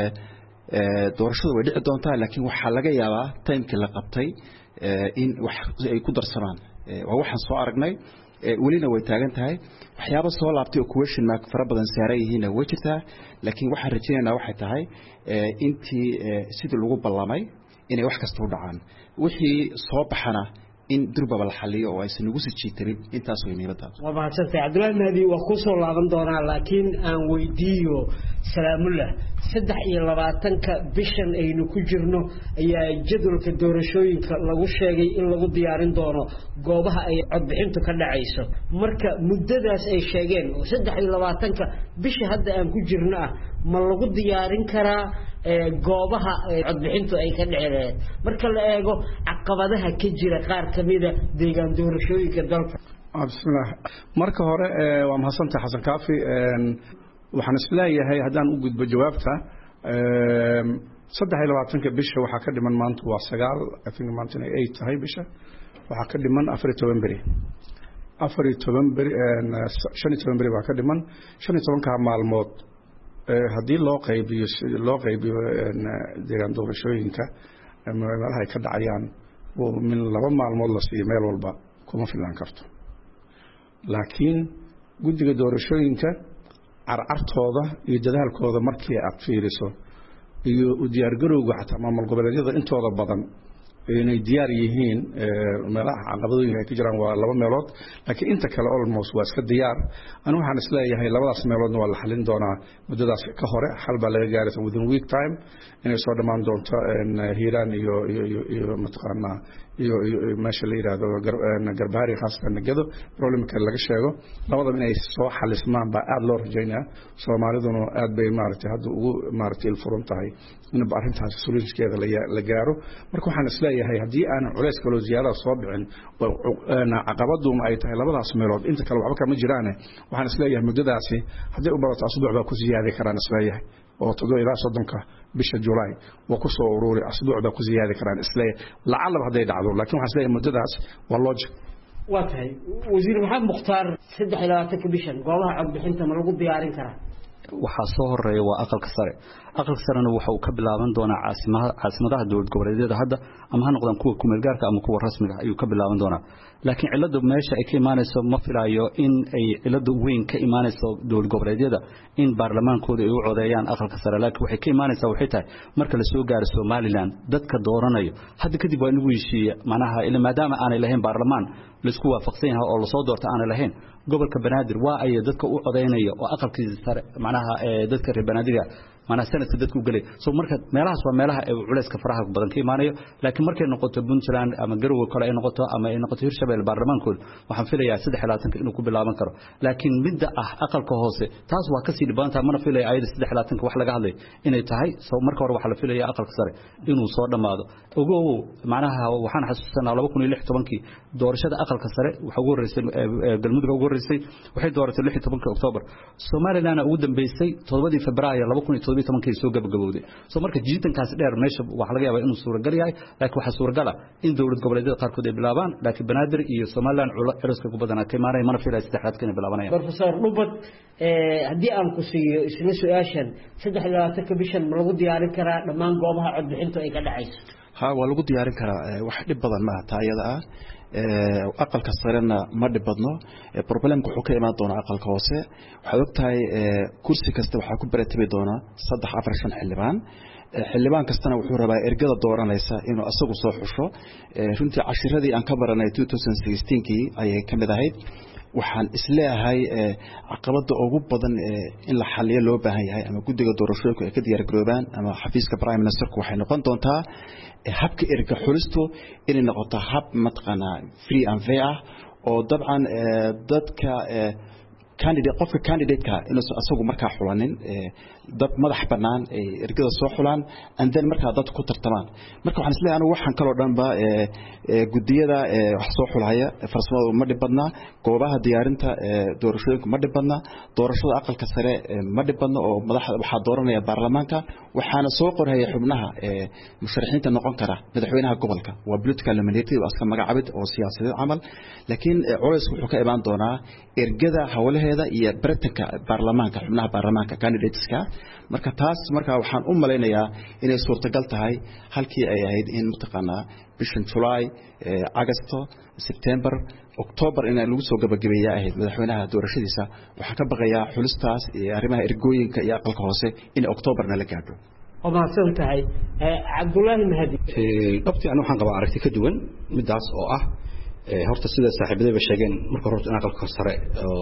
doorashadu way dhici doontaa laakiin waxa laga yaabaa timekii la qabtay in wax ay ku darsamaan waa waxaan soo aragnay welina way taagan tahay waxyaabo soo laabtay oo question mark fara badan saaran yihiin way jirtaa laakiin waxaan rajaynaynaa waxay tahay intii sidii lagu ballamay inay wax kasta u dhacaan wixii soo baxana in durbaba la xaliyo oo aysan ugu sii jiitarin intaas way miibada waa mahadsantahay Cabdullaahi Mahdi waa ku soo laaban doonaa laakiin aan weydiiyo Salaamullah saddex iyo labaatanka bishan aynu ku jirno ayaa jadwalka doorashooyinka lagu sheegay in lagu diyaarin doono goobaha ay codbixintu ka dhacayso marka muddadaas ay sheegeen oo saddex iyo labaatanka bisha hadda aan ku jirno ah ma lagu diyaarin karaa goobaha codbixintu ay ka dhaceen marka la eego caqabadaha ka jira qaar kamida deegaan doorashooyinka dalka bismillaah marka hore waa mahadsantahay Xasan Kaafi waxaan isleeyahay haddaan u gudbo jawaabta saddex iyo labaatanka bisha waxa ka dhiman maanta waa sagaal I think maanta ay eight tahay bisha waxa ka dhiman afar iyo toban beri afar iyo toban beri shan iyo toban beri baa ka dhiman shan iyo toban ka maalmood haddii loo qaybiyo loo qaybiyo deegaan doorashooyinka meelaha ay ka dhacayaan oo min laba maalmood la siiyo meel walba kuma filan karto laakiin guddiga doorashooyinka carcartooda iyo dadaalkooda markii aad fiiriso iyo u diyaar garowga xataa maamul goboleedyada intooda badan inay diyaar yihiin meelaha caqabadooyinka ay ka jiraan waa laba meelood laakiin inta kale almost waa iska diyaar anigu waxaan isleeyahay labadaas meeloodna waa la xalin doonaa muddadaas ka hore xal baa laga gaaraysa within week time inay soo dhammaan doonto hiiraan iyo iyo iyo mataqaanaa iyo meesha la yiraahdo garbaari khaasatan nagado problemka laga sheego labadaba inay soo xalismaan baa aad loo rajaynaa Soomaaliduna aad bay maartay hadda ugu maartay furan tahay in arrintaas solutionkeeda la gaaro marka waxaan isleeyahay haddii aan culays kale ziyaada soo bixin caqabaduna ay tahay labadaas meelood inta kale waxba kama jiraan waxaan isleeyahay muddadaasi haddii u barato asbuuc baa ku ziyaadi karaan isleeyahay oo todoba ilaa soddonka bisha July waa ku soo ururi asbuuc baa ku ziyaadi karaan isleeyahay lacag haday dhacdo laakiin waxaan isleeyahay muddadaas waa logic waa tahay wasiir maxamed mukhtaar saddex iyo labaatanka bishan goobaha codbixinta ma lagu diyaarin karaa waxa soo horeeya waa aqalka sare aqalka sarena waxa uu ka bilaaban doonaa caasimaha caasimadaha dowlad goboleedyada hadda ama ha noqdaan kuwa kumeel gaarka ama kuwa rasmiga ayuu ka bilaaban doonaa laakiin cilada meesha ay ka imaanayso ma filayo in ay cilada weyn ka imaanayso dowlad goboleedyada in baarlamaankooda ay u codeeyaan aqalka sare laakiin waxay ka imaanaysaa waxay tahay marka la soo gaaro Somaliland dadka dooranayo hadda kadib waa inuu heshiiyo macnaha ilaa maadaama aanay lahayn baarlamaan la isku waafaqsan yahay oo la soo doorto aanay lahayn gobolka Banaadir waa ay dadka u codeynaya oo aqalkiisa sare macnaha dadka reer Banaadir mana sanadka dadku galay soo marka meelahaas waa meelaha ay culayska faraha badan ka imaanayo laakiin markay noqoto Puntland ama Garowe kale ay noqoto ama ay noqoto Hirshabelle baarlamaankooda waxaan filayaa saddex iyo labaatanka inuu ku bilaaban karo laakiin midda ah aqalka hoose taas waa ka sii dhibaanta mana filayaa ayada saddex iyo labaatanka wax laga hadlay inay tahay soo marka hore waxa la filayaa aqalka sare inuu soo dhamaado ogow macnaha waxaan xasuusanaa laba kun iyo lix iyo tobankii doorashada aqalka sare waxa ugu horeysay galmudug ugu horeysay waxay dooratay lix iyo tobanka October Somaliland ugu dambeysay todobadii Febraayo laba kun iyo toddoba iyo tobankii soo gabagabowday soo marka jiitankaas dheer meesha waxa laga yaabaa inuu suuragal yahay laakiin waxa suuragal ah in dowlad goboleedyada qaarkood ay bilaabaan laakiin Banaadir iyo Somaliland culaska ku badan ka imaanay mana filayo saddexaad inay bilaabanayaan Professor Rubad ee hadii aan ku siiyo isla su'aashan saddex iyo labaatanka bishan ma lagu diyaarin karaa dhammaan goobaha codbixintu ay ka dhacayso ha waa lagu diyaarin karaa wax dhib badan ma taayada ah aqalka sarena ma dhibadno problemku wuxuu ka imaan doonaa aqalka hoose waxa ogtahay kursi kasta waxa ku baratay doona saddex afar shan xildhibaan xildhibaan kastana wuxuu rabaa ergada dooranaysa inuu asagu soo xusho runtii cashiradii aan ka baranay twenty sixteen-kii ayay kamid ahayd waxaan isleeyahay caqabada ugu badan in la xaliyo loo baahan yahay ama guddiga doorashooyinka ay ka diyaar garoobaan ama xafiiska prime ministerku waxay noqon doontaa habka erga xulistu inay noqoto hab matqana free and fair oo dabcan dadka candidate qofka candidate-ka inuu asagu markaa xulanin dad madax banaan ay ergada soo xulaan and then markaa dad ku tartamaan marka waxaan isleeyahay anigu waxaan kaloo dhanba gudiyada wax soo xulaya farsamada ma dhibadna goobaha diyaarinta doorashooyinka ma dhibadna doorashada aqalka sare ma dhibadna oo madaxda waxa dooranaya baarlamaanka waxaana soo qoraya xubnaha musharaxiinta noqon kara madaxweynaha gobolka waa political nominated oo aska magacaabid oo siyaasadeed camal laakiin culaysku wuxuu ka imaan doonaa ergada hawlaheeda iyo baratanka baarlamaanka xubnaha baarlamaanka candidateska marka taas marka waxaan u maleynayaa inay suurtagal tahay halkii ay ahayd in mutaqana bishan July August September October in lagu soo gabagabeeyaa ahayd madaxweynaha doorashadiisa waxa ka baqaya xulistaas iyo arrimaha ergooyinka iyo aqalka hoose in October na la gaadho oo ma san tahay Cabdullaahi Mahdi ee qabti aan waxaan qabaa aragti ka duwan midaas oo ah horta sida saaxiibadayba sheegeen marka horta in aqalka sare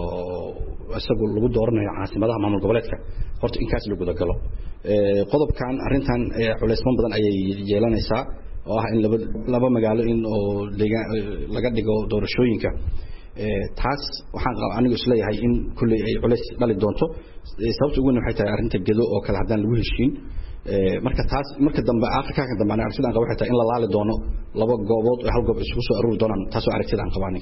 oo isagu lagu dooranayo caasimadaha maamul goboleedka horta in kaas lagu gudagalo ee qodobkan arintan culeysman badan ayay yeelanaysaa oo ah in laba laba magaalo in oo laga dhigo doorashooyinka ee taas waxaan anigu isleeyahay in kulli ay culeys dhali doonto sababta ugu weyn waxay tahay arinta gedo oo kala hadaan lagu heshiin marka taas marka dambe aakhirka ka dambe aan sidaan waxay tahay in la laali doono laba goobood oo hal goob isku soo aruuri doonaan taas oo aragtida aan qabaan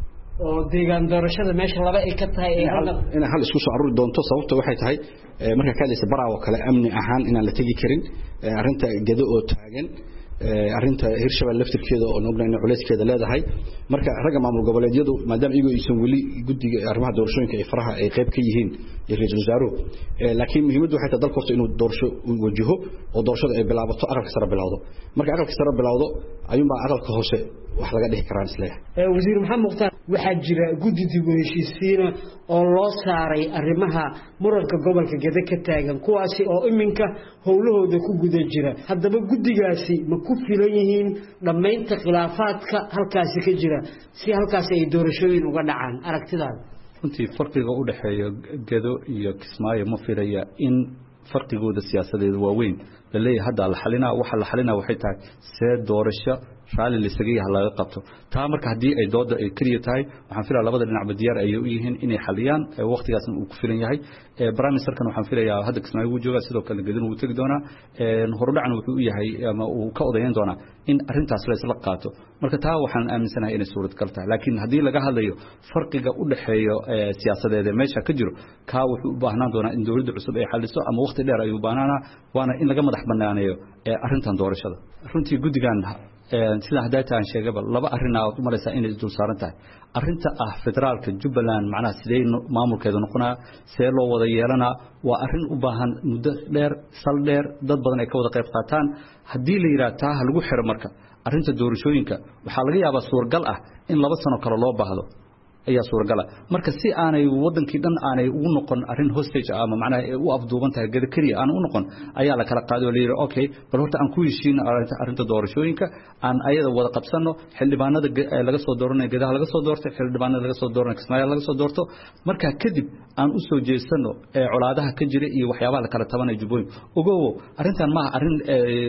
oo deegaan doorashada meesha laba ay ka tahay ee hal in hal isku soo aruuri doonto sababta waxay tahay marka kaalisa baraawo kale amni ahaan inaan la tagi karin arinta gedo oo taagan arinta hirshabelle laftirkeeda oo noqonayna culeyskeeda leedahay marka raga maamul goboleedyadu maadaama iyagu aysan wali gudiga arrimaha doorashooyinka ay faraha ay qayb ka yihiin ra'iisul wasaaruhu laakiin muhiimaddu waxay tahay dalka horta inuu doorasho u wajaho oo doorashada ay bilaabato aqalka sare bilowdo marka aqalka sare bilowdo ayuun baa aqalka hoose wax laga dhigi karaa isleeyahay ee wasiir maxamed muqtaar waxaa jira guddi dib u heshiisiin oo loo saaray arrimaha muranka gobolka Gede ka taagan kuwaasi oo iminka howlahooda ku guda jira haddaba guddigaasi ma ku filan yihiin dhamaynta khilaafaadka halkaasi ka jira si halkaas ay doorashooyin uga dhacaan aragtidaada runtii farqiga u dhaxeeya Gedo iyo Kismaayo ma filaya in farqigooda siyaasadeed waa weyn laleeyahay hadda la xalina waxa la xalina waxay tahay see doorasho raali la isaga yahay laga qabto taa marka hadii ay dooda ay kaliya tahay waxaan filayaa labada dhinac diyaar ay u yihiin inay xaliyaan waqtigaasna uu ku filan yahay ee prime ministerkan waxaan filayaa hadda Kismaayo uu jooga sidoo kale Gedo uu tagi doona ee horudhacna wuxuu u yahay ama uu ka odayn doona in arintaas la isla qaato marka taa waxaan aaminsanahay inay suurad gal tahay laakiin hadii laga hadlayo farqiga u dhaxeeyo siyaasadeed meesha ka jiro ka wuxuu u baahnaan doona in dawladda cusub ay xaliso ama waqti dheer ay u baahnaan waana in laga madax banaaneeyo ee arintan doorashada runtii gudigan sida hadayta aan sheegaba laba arin aad u maraysaa inay dul saaran tahay arinta ah federaalka Jubbaland macnaha sidee maamulkeedu noqonaa see loo wada yeelana waa arin u baahan muddo dheer sal dheer dad badan ay ka wada qayb qaataan hadii la yiraahdo ha lagu xiro marka arinta doorashooyinka waxa laga yaabaa suuragal ah in laba sano kale loo baahdo ayaa suuragal ah marka si aanay wadankii dhan aanay ugu noqon arin hostage ama macnaha u afduuban tahay Gede kaliya aan u noqon ayaa la kala qaaday oo la yiri okay bal horta aan ku heshiin arinta doorashooyinka aan ayada wada qabsano xildhibaanada laga soo dooranay Gedaha laga soo doortay xildhibaanada laga soo dooranay Kismaayo laga soo doorto marka kadib aan u soo jeesano colaadaha ka jira iyo waxyaabaha la kala tabanay Jubbooyin ogow arintan ma arin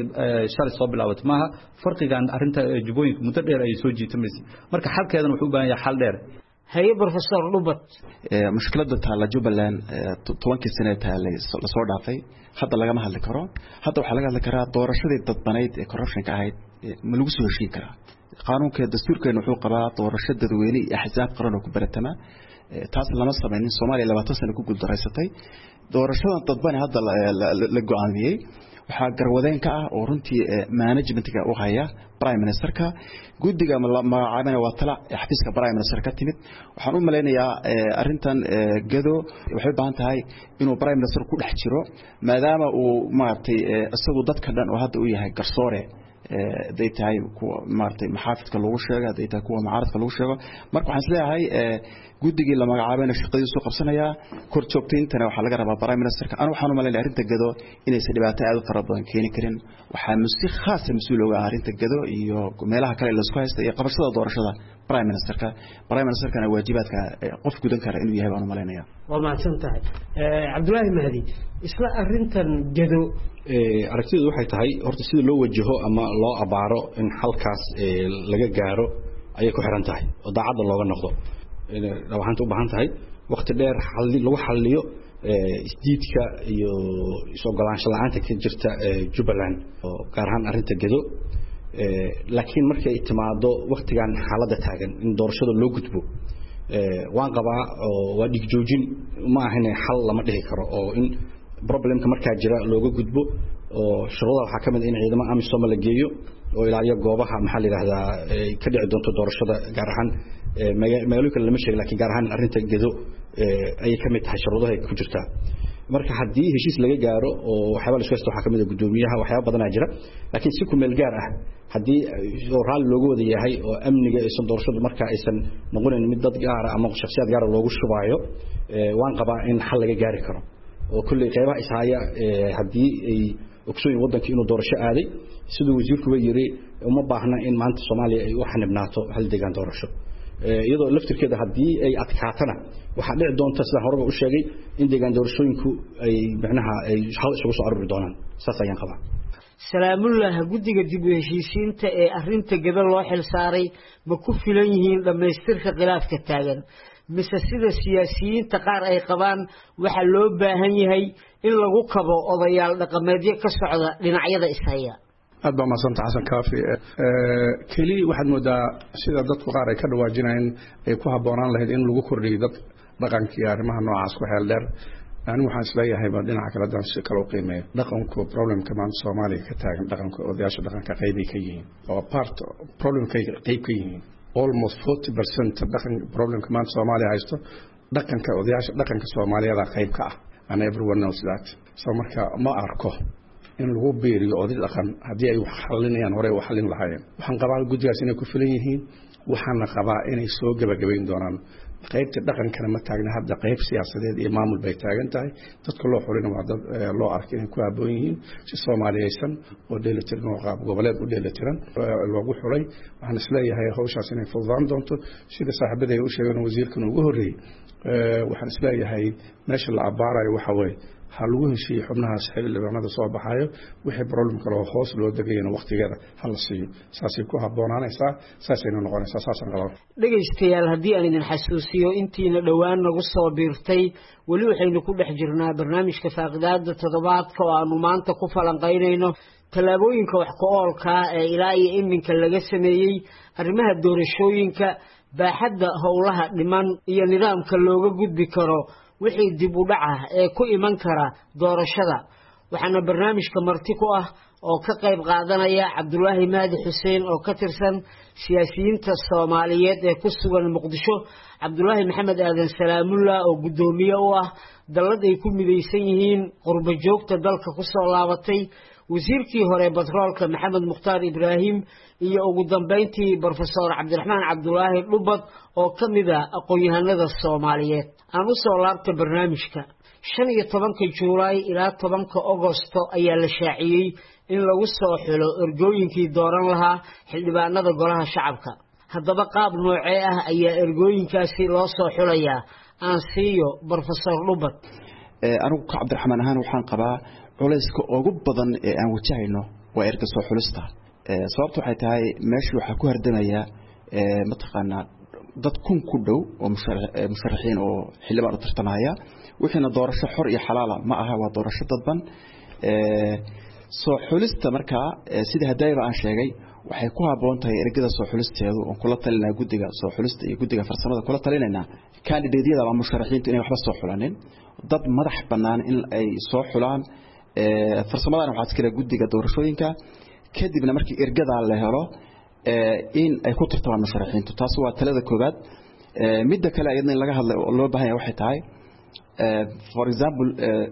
shal soo bilaabat ma farqigan arinta Jubbooyin muddo dheer ay soo jiitamaysi marka xalkeedan wuxuu u baahan yahay xal dheer هي بروفيسور لوبت مشكلة تاع جوبلاند tobankii sano taale la soo dhaafay hadda laga ma hadli karo hadda waxa laga hadli karaa doorashadii dadbaneyd ee corruption ka ahayd ma lagu soo heshiin karaa qaanuunka dastuurkeena wuxuu qabaa doorasho dadweyne iyo axsaab qaran oo ku baratama taas lama sameeynin Soomaaliya labaatan sano ku guuldareysatay doorashadan dadbane hadda la go'aamiyay waxa garwadeen ka ah oo runtii managementga u haya prime ministerka gudiga magacaabana waa tala xafiiska prime minister ka timid waxaan u maleynayaa arintan Gedo waxay baahan tahay inuu prime minister ku dhex jiro maadaama uu maartay isagu dadka dhan oo hadda u yahay garsoore day tahay kuwa maartay maxaafidka lagu sheego day tahay kuwa mucaaradka lagu sheego marka waxaan isleeyahay gudigii la magacaabay shaqadiisu qabsanaya kor joogtayntana waxa laga rabaa prime ministerka aan waxaan u maleynayaa arinta Gedo inay si dhibaato aad u fara badan keeni karin waxa masi khaas ah mas'uul uga arinta Gedo iyo meelaha kale la isku haysta iyo qabashada doorashada prime ministerka prime ministerkana waajibaadka qof gudan kara inuu yahay baan u maleynayaa waa mahadsan tahay ee Cabdullaahi Mahdi isla arintan Gedo ee aragtidu waxay tahay horta sida loo wajaho ama loo abaaro in halkaas laga gaaro ayay ku xiran tahay oo daacad looga noqdo waxaan u baahan tahay waqti dheer xalli lagu xalliyo isdiidka iyo soo galaansho la'aanta ka jirta Jubbaland oo gaar ahaan arrinta Gedo laakiin markay ay timaado waqtigan xaaladda taagan in doorashada loo gudbo waan qabaa oo waa dhig joojin ma ahan xal lama dhihi karo oo in problemka markaa jira looga gudbo oo shuruudaha waxaa ka mid in ciidamada amisom la geeyo oo ilaaliyo goobaha maxaa la yiraahdaa ka dhici doonto doorashada gaar ahaan magaalooyinka lama sheegin laakiin gaar ahaan arrinta Gedo ay ka mid tahay shuruudaha ay ku jirtaa marka haddii heshiis laga gaaro oo waxyaabo la isku haysto waxaa ka mid ah gudoomiyaha waxyaabo badan ah jira laakiin si ku meel gaar ah haddii oo raali loogu wada yahay oo amniga aysan doorashadu marka aysan noqonin mid dad gaar ah ama shakhsiyaad gaar ah loogu shubaayo waan qabaa in xal laga gaari karo oo kulli qaybaha ishaya haddii ay ogsoon waddanka inuu doorasho aaday sidoo wasiirku way yiri uma baahna in maanta Soomaaliya ay u xanibnaato hal deegaan doorasho iyadoo laftirkeeda haddii ay adkaatana waxa dhici doonta sida horeba u sheegay in deegaan doorashooyinku ay macnaha ay hal isugu soo aruri doonaan saas ayaan qabaa salaamullah guddiga dib u heshiisiinta ee arrinta Gedo loo xil saaray ma ku filan yihiin dhamaystirka khilaafka taagan mise sida siyaasiyiinta qaar ay qabaan waxa loo baahan yahay in lagu kabo odayaal dhaqameedyo ka socda dhinacyada ishaya aad baa maasanta xasan kaafi kali waxaad moodaa sida dadku qaar ay ka dhawaajinayeen ay ku haboonaan lahayd in lagu kordhiyo dad dhaqankii arrimaha noocaas ku xeel dheer ani waxaan isleeyahay ba dhinaca kale dan si kale u qiimeeyo dhaqanku problemka maanta Soomaaliya ka taagan dhaqanka odayaasha dhaqanka qayb ay ka yihiin oo part problemka qayb ka yihiin almost forty percent dhaqan problemka maanta Soomaaliya haysto dhaqanka odayaasha dhaqanka Soomaaliyeed qayb ka ah and everyone knows that so marka ma arko in lagu beeriyo oday dhaqan hadii ay wax xalinayaan hore wax xalin lahaayeen waxaan qabaa guddigaas inay ku filan yihiin waxaan qabaa inay soo gabagabeyn doonaan qaybta dhaqankana ma taagna hadda qayb siyaasadeed iyo maamul bay taagan tahay dadka loo xulina waa dad loo arkay inay ku haboon yihiin si Soomaaliyeysan oo dheelitiran oo qaab goboleed u dheelitiran lagu xulay waxaan isleeyahay hawshaas inay fududaan doonto sida saaxiibada u sheegeen wasiirkan ugu horeeyay waxaan isleeyahay meesha la abaarayo waxa weeye hal lagu heshiiyay xubnahaas xildhibaanada soo baxayo wixii problem kale oo hoos loo dagayna waqtigeeda hal la siiyo saasay ku haboonaanaysaa saasayna noqonaysaa saasan qalab dhageystayaal haddii aan idin xasuusiyo intiina dhowaan nagu soo biirtay weli waxaynu ku dhex jirnaa barnaamijka faaqidaada toddobaadka oo aanu maanta ku falanqaynayno tallaabooyinka wax ku oolka ee ilaa iyo iminka laga sameeyey arrimaha doorashooyinka baaxadda howlaha dhiman iyo nidaamka looga gudbi karo wixii dib u dhaca ee ku iman kara doorashada waxaana barnaamijka marti ku ah oo ka qayb qaadanaya Cabdullaahi Maadi Xuseen oo ka tirsan siyaasiyiinta Soomaaliyeed ee ku sugan Muqdisho Cabdullaahi Maxamed Aadan Salaamullah oo gudoomiye u ah dalad ay ku midaysan yihiin qurba joogta dalka ku soo laabatay wasiirkii hore batroolka Maxamed Mukhtaar Ibraahim iyo ugu dambeyntii Professor Cabdiraxmaan Cabdullaahi Dhubad oo kamid ah aqoon-yahanada Soomaaliyeed aan u soo laabtay barnaamijka shan iyo tobanka Juulaay ilaa tobanka Agoosto ayaa la shaaciyay in lagu soo xulo ergooyinkii dooran lahaa xildhibaanada golaha shacabka haddaba qaab noocee ah ayaa ergooyinkaasi loo soo xulayaa aan siiyo Professor Dhubad anigu ka Cabdiraxmaan ahaan waxaan qabaa culayska ugu badan ee aan wajahayno waa erga soo xulista sababtu waxay tahay meesha waxa ku hardamaya ee mataqaana dad kun ku dhow oo musharaxiin oo xildhibaan u tartamaya wixina doorasho xor iyo xalaal ma aha waa doorasho dadban ee soo xulista marka sida hadayba aan sheegay waxay ku haboon tahay ergada soo xulisteedu oo kula talinaa guddiga soo xulista iyo guddiga farsamada kula talinayna candidateada ama musharaxiintu inay waxba soo xulanin dad madax banaan in ay soo xulaan ee farsamadana waxa iskala guddiga doorashooyinka kadibna markii ergada la helo ee in ay ku tartamaan musharaxiintu taas waa talada koobaad ee midda kale ayadna in laga hadlay oo loo baahan yahay waxay tahay ee for example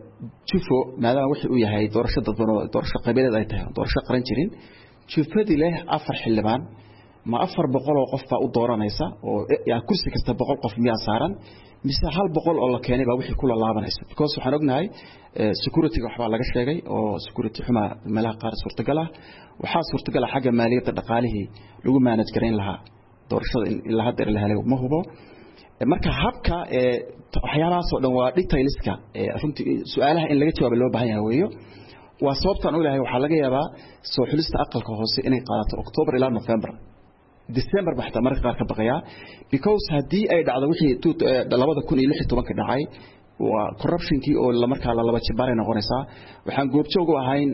jufo maadaama wixii uu yahay doorasho dadban oo doorasho qabiilada ay tahay doorasho qaran jirin jufadii leh afar xildhibaan ma afar boqol oo qof baa u dooranaysa oo yaa kursi kasta boqol qof miyaa saaran mise hal boqol oo la keenay baa wixii kula laabanaysa because waxaan ognahay security waxba laga sheegay oo security xuma meelaha qaar suurtagal ah waxa suurtagal ah xagga maaliyadda dhaqaalihii lagu manage gareyn lahaa doorashada in la hadda la helay ma hubo marka habka ee waxyaalahaas oo dhan waa detailska ee runtii su'aalaha in laga jawaabo loo baahan yahay weeyo waa sababtan oo ilaahay waxa laga yaabaa soo xulista aqalka hoose inay qaadato October ilaa November December baxta marka qaar ka baqaya because hadii ay dhacdo wixii labada kun iyo lix iyo toban ka dhacay waa corruptionkii oo la markaa la laba jibaaray noqonaysa waxaan goobjoog u ahayn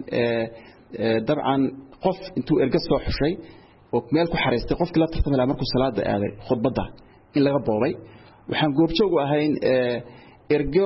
dabcan qof intuu erga soo xushay oo meel ku xareystay qofkii la tartamay markuu salaada aaday khudbada in laga boobay waxaan goobjoog u ahayn ergo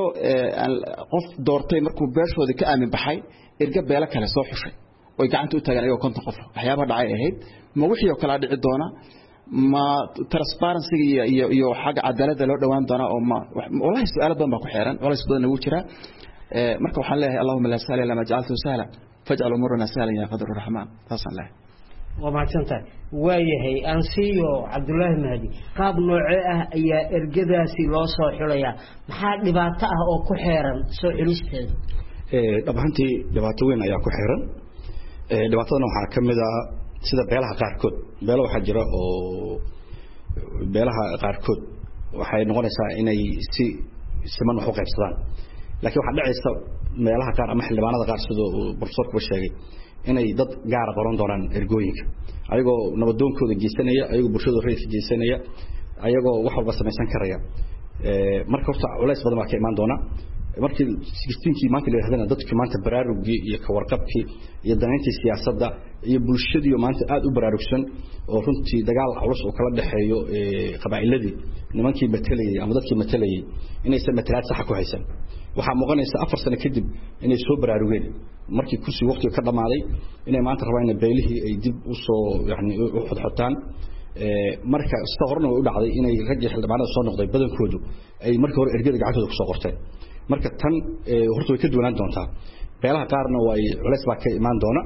qof doortay markuu beeshooda ka aamin baxay erga beela kale soo xushay oo gacanta u taagan ayuu konton qof waxyaabaha dhacay ahayd ma wixii oo kala dhici doona ma transparency iyo iyo xaga cadaaladda loo dhawaan doona oo ma wallahi su'aalo badan baa ku xeeran wallahi su'aalo ugu jira marka waxaan leeyahay Allahumma la sahla illa ma ja'altu sahla faj'al umurana sahlan ya qadir arrahman tasan leh ومعتنتا waayahay aan siiyo Cabdullaahi Mahdi qaab nooce ah ayaa ergadaasi loo soo xulaya maxaa dhibaato ah oo ku xeeran soo xulisteeda ee dhabantii dhibaato weyn ayaa ku xeeran ee dhibaatadana waxa kamid ah sida beelaha qaarkood beelo waxa jira oo beelaha qaarkood waxay noqonaysaa inay si siman wax u qaybsadaan laakiin waxa dhacaysa meelaha qaar ama xildhibaanada qaar sida professorku sheegay inay dad gaar ah qoran doonaan ergooyinka ayagoo nabadoonkooda geesanaya ayagoo bulshada reeyay geesanaya ayagoo wax walba sameeysan karaya ee marka horta culays badan waa ka iman doona markii sixteen-kii maanta la yiraahdo dadku maanta baraarugii iyo ka warqabkii iyo danayntii siyaasadda iyo bulshadii oo maanta aad u baraarugsan oo runtii dagaal culus oo kala dhaxeeyo ee qabaa'iladii nimankii matalayay ama dadkii matalayay inay samatalaad sax ku haysan waxa muuqanaysa afar sano kadib inay soo baraarugeen markii kursi waqti ka dhamaaday inay maanta rabaan in beelihii ay dib u soo yaani u xodxotaan ee marka sida horna u dhacday inay ragii xildhibaanada soo noqday badankoodu ay markii hore ergada gacantooda ku soo qorteen marka tan horta way ka duwanaan doontaa beelaha qaarna way culays baa ka imaan doona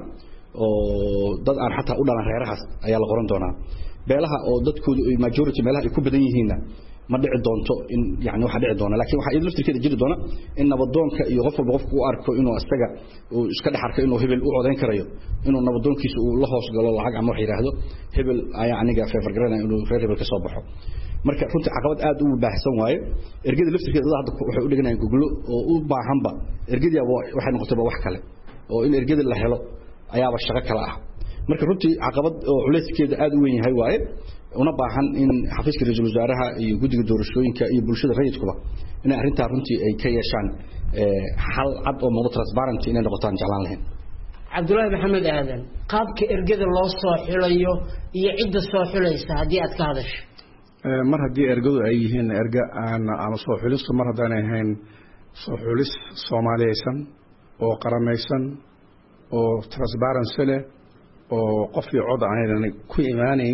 oo dad aan xataa u dhalan reerahaas ayaa la qoran doonaa beelaha oo dadkoodu ay majority meelaha ay ku badan yihiin ma dhici doonto in yaani waxa dhici doona laakiin waxa idin laftirkeeda jiri doona in nabadoonka iyo qof walba qofku u arko inuu asaga uu iska dhaxarka inuu hebel u codeyn karayo inuu nabadoonkiisa uu la hoos galo lacag ama wax yiraahdo hebel ayaa aniga favor garanay inuu reer hebel ka soo baxo marka runtii caqabad aad u baahsan waaye ergada laftirkeeda hadda waxay u dhiganayaan goglo oo u baahanba ergada waxay noqotay wax kale oo in ergada la helo ayaaba shaqo kale ah marka runtii caqabad oo culeyskeeda aad u weyn yahay waaye una baahan in xafiiska ra'iisul wasaaraha iyo guddiga doorashooyinka iyo bulshada rayidkuba in arrinta runtii ay ka yeeshaan ee hal cad oo muuqato transparent inay noqotaan jeclaan lahayn Cabdullaahi Maxamed Aadan qaabka ergada loo soo xulayo iyo cidda soo xulaysa hadii aad ka hadasho mar hadii ergadu ay yihiin erga aan aan soo xulisto mar hadaan ahayn soo xulis Soomaaliyaysan oo qaramaysan oo transparency leh oo qof iyo cod aan ku iimaanayn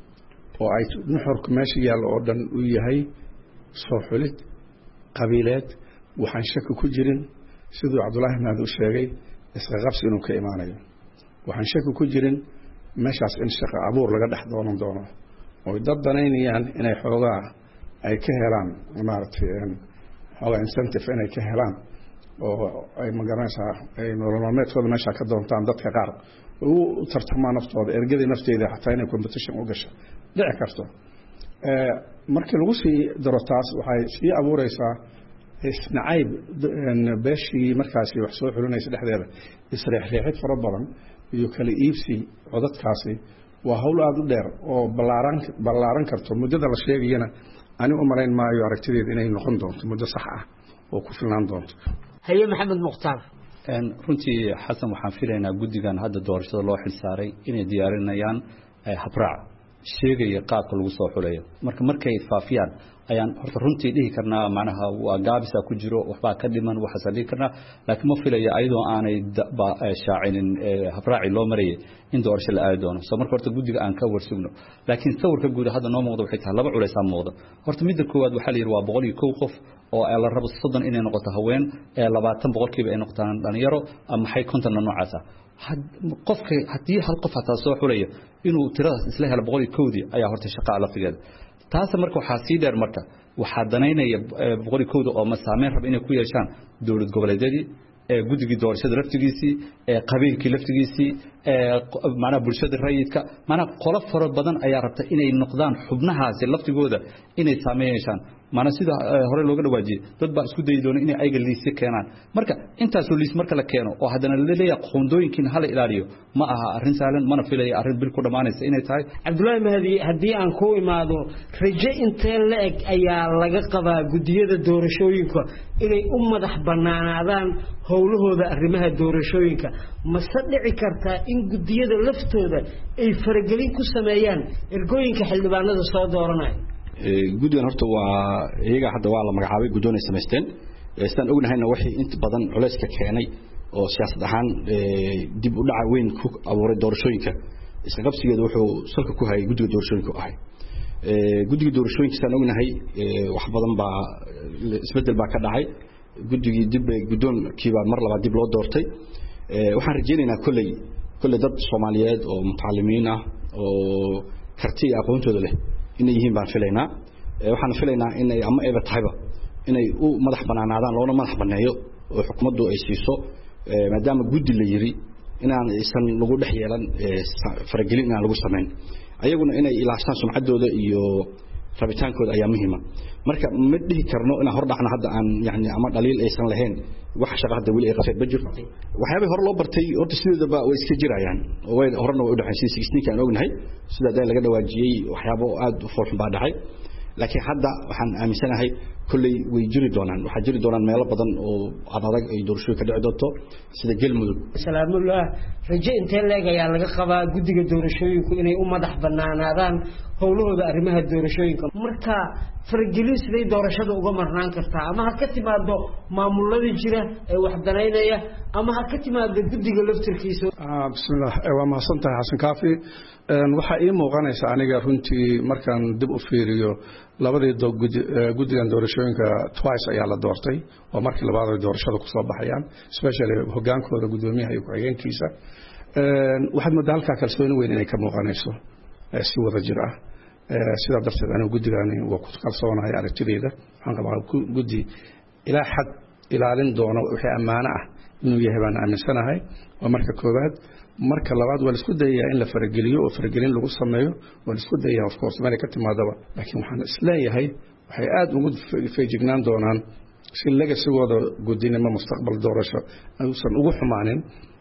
oo ay nuxurka meesha yaal oo dhan u yahay soo xulid qabiileed waxaan shaki ku jirin sidoo Cabdullaahi Mahdi u sheegay isqa qabsi inuu ka imaanayo waxaan shaki ku jirin meeshaas in shaqo abuur laga dhex doonan doono oo dad danaynayaan inay xoogaa ay ka helaan maartay xoogaa incentive inay ka helaan oo ay magaranaysaa ay nolol maalmeedkooda meesha ka doontaan dadka qaar oo u tartamaan naftooda ergadii nafteeda xataa inay competition u gasho dhici karto ee markii lagu sii daro taas waxay sii abuureysaa isnacayb beeshii markaasi wax soo xulinaysa dhexdeeda isreexreexid fara badan iyo kala iibsi codadkaasi waa hawl aad u dheer oo ballaaran ballaaran karto muddada la sheegayana ani u marayn maayo aragtideed inay noqon doonto muddo sax ah oo ku filnaan doonto haye maxamed muqtaar een runtii xasan waxaan filaynaa guddigan hadda doorashada loo xilsaaray inay diyaarinayaan habraac sheegaya qaabka lagu soo xuleeyo marka markay faafiyaan ayaan horta runtii dhihi karnaa macnaha waa gaabisa ku jiro waxba ka dhiman waxa sadii karnaa laakiin ma filaya ayadoo aanay shaacinin habraaci loo marayay in doorasho la aado doono soo marka horta guddiga aan ka warsugno laakiin sawirka guud hadda noo muuqdo waxay tahay laba culays aan muuqdo horta midda koowaad waxa la yiri waa boqol iyo kow qof oo la rabo soddon inay noqoto haween ee labaatan boqolkiiba ay noqotaan dhalinyaro ama hay konton noocaas ah qofka hadii hal qof hataa soo xulaya inuu tiradaas isla helo boqol iyo kow dii ayaa horta shaqo la figeed taas marka waxa sii dheer marka waxa danaynaya boqol iyo kow oo ma saameyn rab inay ku yeeshaan dawlad goboleedyadii ee guddiga doorashada laftigiisii ee qabiilkii laftigiisii ee macna bulshada rayidka macna qolof faro badan ayaa rabta inay noqdaan xubnahaasi laftigooda inay saameeyaan maana sida hore looga dhawaajiyay dad baa isku day doona inay ayaga liis keenaan marka intaas oo liis marka la keeno oo hadana la leeyahay qoondooyinkiina hal ilaaliyo ma aha arrin sahlan mana filayo arrin bil ku dhamaanaysa inay tahay Cabdullaahi Mahdi hadii aan ku imaado rajo intee la eg ayaa laga qabaa gudiyada doorashooyinka inay u madax banaanaadaan howlahooda arrimaha doorashooyinka ma sadhici kartaa in gudiyada laftooda ay faragelin ku sameeyaan ergooyinka xildhibaanada soo dooranaya gudigan horta waa iyaga hadda waa la magacaabay gudoonay sameysteen istaan ognahayna wixii inta badan culayska keenay oo siyaasad ahaan dib u dhac weyn ku abuuray doorashooyinka isla qabsigeedu wuxuu salka ku hayay gudiga doorashooyinka ahay gudiga doorashooyinka istaan ognahay wax badan baa isbedel baa ka dhacay gudigii dib gudoonkii baa mar labaad dib loo doortay waxaan rajaynaynaa kulay kulay dad Soomaaliyeed oo mutaalimiin ah oo karti aqoontooda leh inay yihiin baan filaynaa waxaan filaynaa inay ama ayba tahayba inay u madax banaanaadaan loona madax baneeyo oo xukuumaddu ay siiso maadaama gudi la yiri inaan isan lagu dhex yeelan faragelin aan lagu sameyn ayaguna inay ilaashtaan sumcaddooda iyo rabitaankooda ayaa muhiim ah marka ma dhihi karno in hor dhacna hadda aan yaani ama dhaliil aysan lahayn wax shaqada wali ay qabtay bajir waxyaabo hor loo bartay horta sideedaba way iska jirayaan oo way horna way u dhaxaysay sixteen kan ognahay sida day laga dhawaajiyay waxyaabo aad u foolxun baa dhacay laakiin hadda waxaan aaminsanahay kulli way jiri doonaan waxa jiri doonaan meelo badan oo adag ay doorashooyinka dhici doonto sida galmudug salaamullah rajo intee leeg ayaa laga qabaa gudiga doorashooyinku inay u madax banaanaadaan howlahooda arrimaha doorashooyinka marka faragelin siday doorashada uga marnaan kartaa ama ha ka timaado maamulada jira ee wax danaynaya ama ha ka timaado gudiga laftirkiisa ah bismillah waa maasantahay Xasan Kaafi waxa ii muuqanaysa aniga runtii markaan dib u fiiriyo labadii gudigan doorashooyinka twice ayaa la doortay oo markii labaad ay doorashada ku soo baxayaan especially hogaankooda gudoomiyaha iyo ku-xigeenkiisa waxaad moodaa halkaa kalsooni weyn inay ka muuqanayso si wada jir ah sida darteed anigu gudigaani waa ku kalsoonahay aragtidayda waxaan qabaa gudi ilaa xad ilaalin doono wixii ammaano ah inuu yahay baan aaminsanahay waa marka koowaad marka labaad waa isku dayaa in la farageliyo oo faragelin lagu sameeyo waa isku dayaa of course meel ka timaadaba laakiin waxaan isleeyahay waxay aad ugu feejignaan doonaan si legacy-gooda gudinimo mustaqbal doorasho aysan ugu xumaanin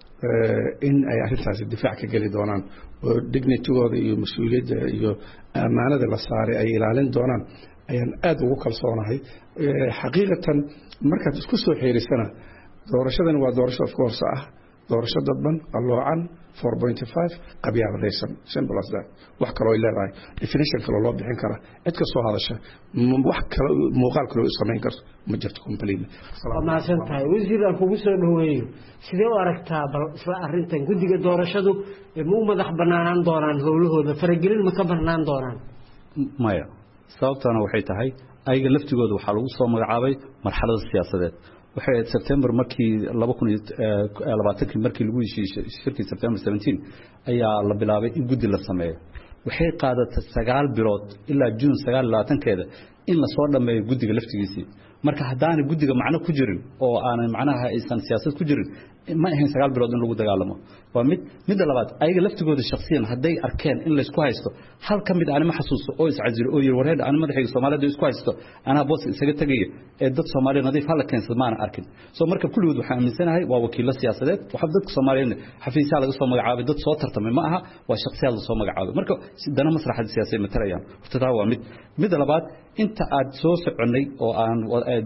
in ay arrintaasi difaac ka geli doonaan oo dignity-gooda iyo mas-uuliyadda iyo ammaanada la saaray ay ilaalin doonaan ayaan aad ugu kalsoonahay xaqiiqatan markaad isku soo xeerisana doorashadan waa doorasho of course ah doorasho dadban alloocan four point five qabyaaladaysan simple as that wax kale oo leedahay definition kale loo bixin kara cid ka soo hadasha wax kale muuqaal kale oo samayn karto ma jirto completely ma santahay wasiirka kugu soo dhaweeyo sidee u aragtaa bal isla arrintan gudiga doorashadu ma u madax banaanaan doonaan howlahooda faragelin ma ka banaan doonaan maya sababtana waxay tahay ayaga laftigooda waxaa lagu soo magacaabay marxalada siyaasadeed waxay September markii laba kun iyo labaatan markii lagu heshiiyay shirkii September seventeen ayaa la bilaabay in gudi la sameeyo waxay qaadatay sagaal bilood ilaa June sagaal iyo labaatan keeda in la soo dhameeyo gudiga laftigiisii marka hadaan gudiga macna ku jirin oo aanay macnaha aysan siyaasad ku jirin ma ahayn sagaal bilood in lagu dagaalamo waa mid mid labaad ayaga laftigooda shakhsiyan haday arkeen in la isku haysto hal kamid aan ma xasuusto oo iscajiro oo yir wareed aan madaxiga Soomaaliyeed isku haysto ana boos isaga tagay ee dad Soomaaliyeed nadiif hal keensan ma arkin soo marka kulligood waxa aaminsanahay waa wakiilo siyaasadeed waxa dadka Soomaaliyeed xafiiska laga soo magacaabay dad soo tartamay ma aha waa shakhsiyaad soo magacaabay marka dana masraxada siyaasadeed ma tarayaan horta waa mid mid labaad inta aad soo soconay oo aan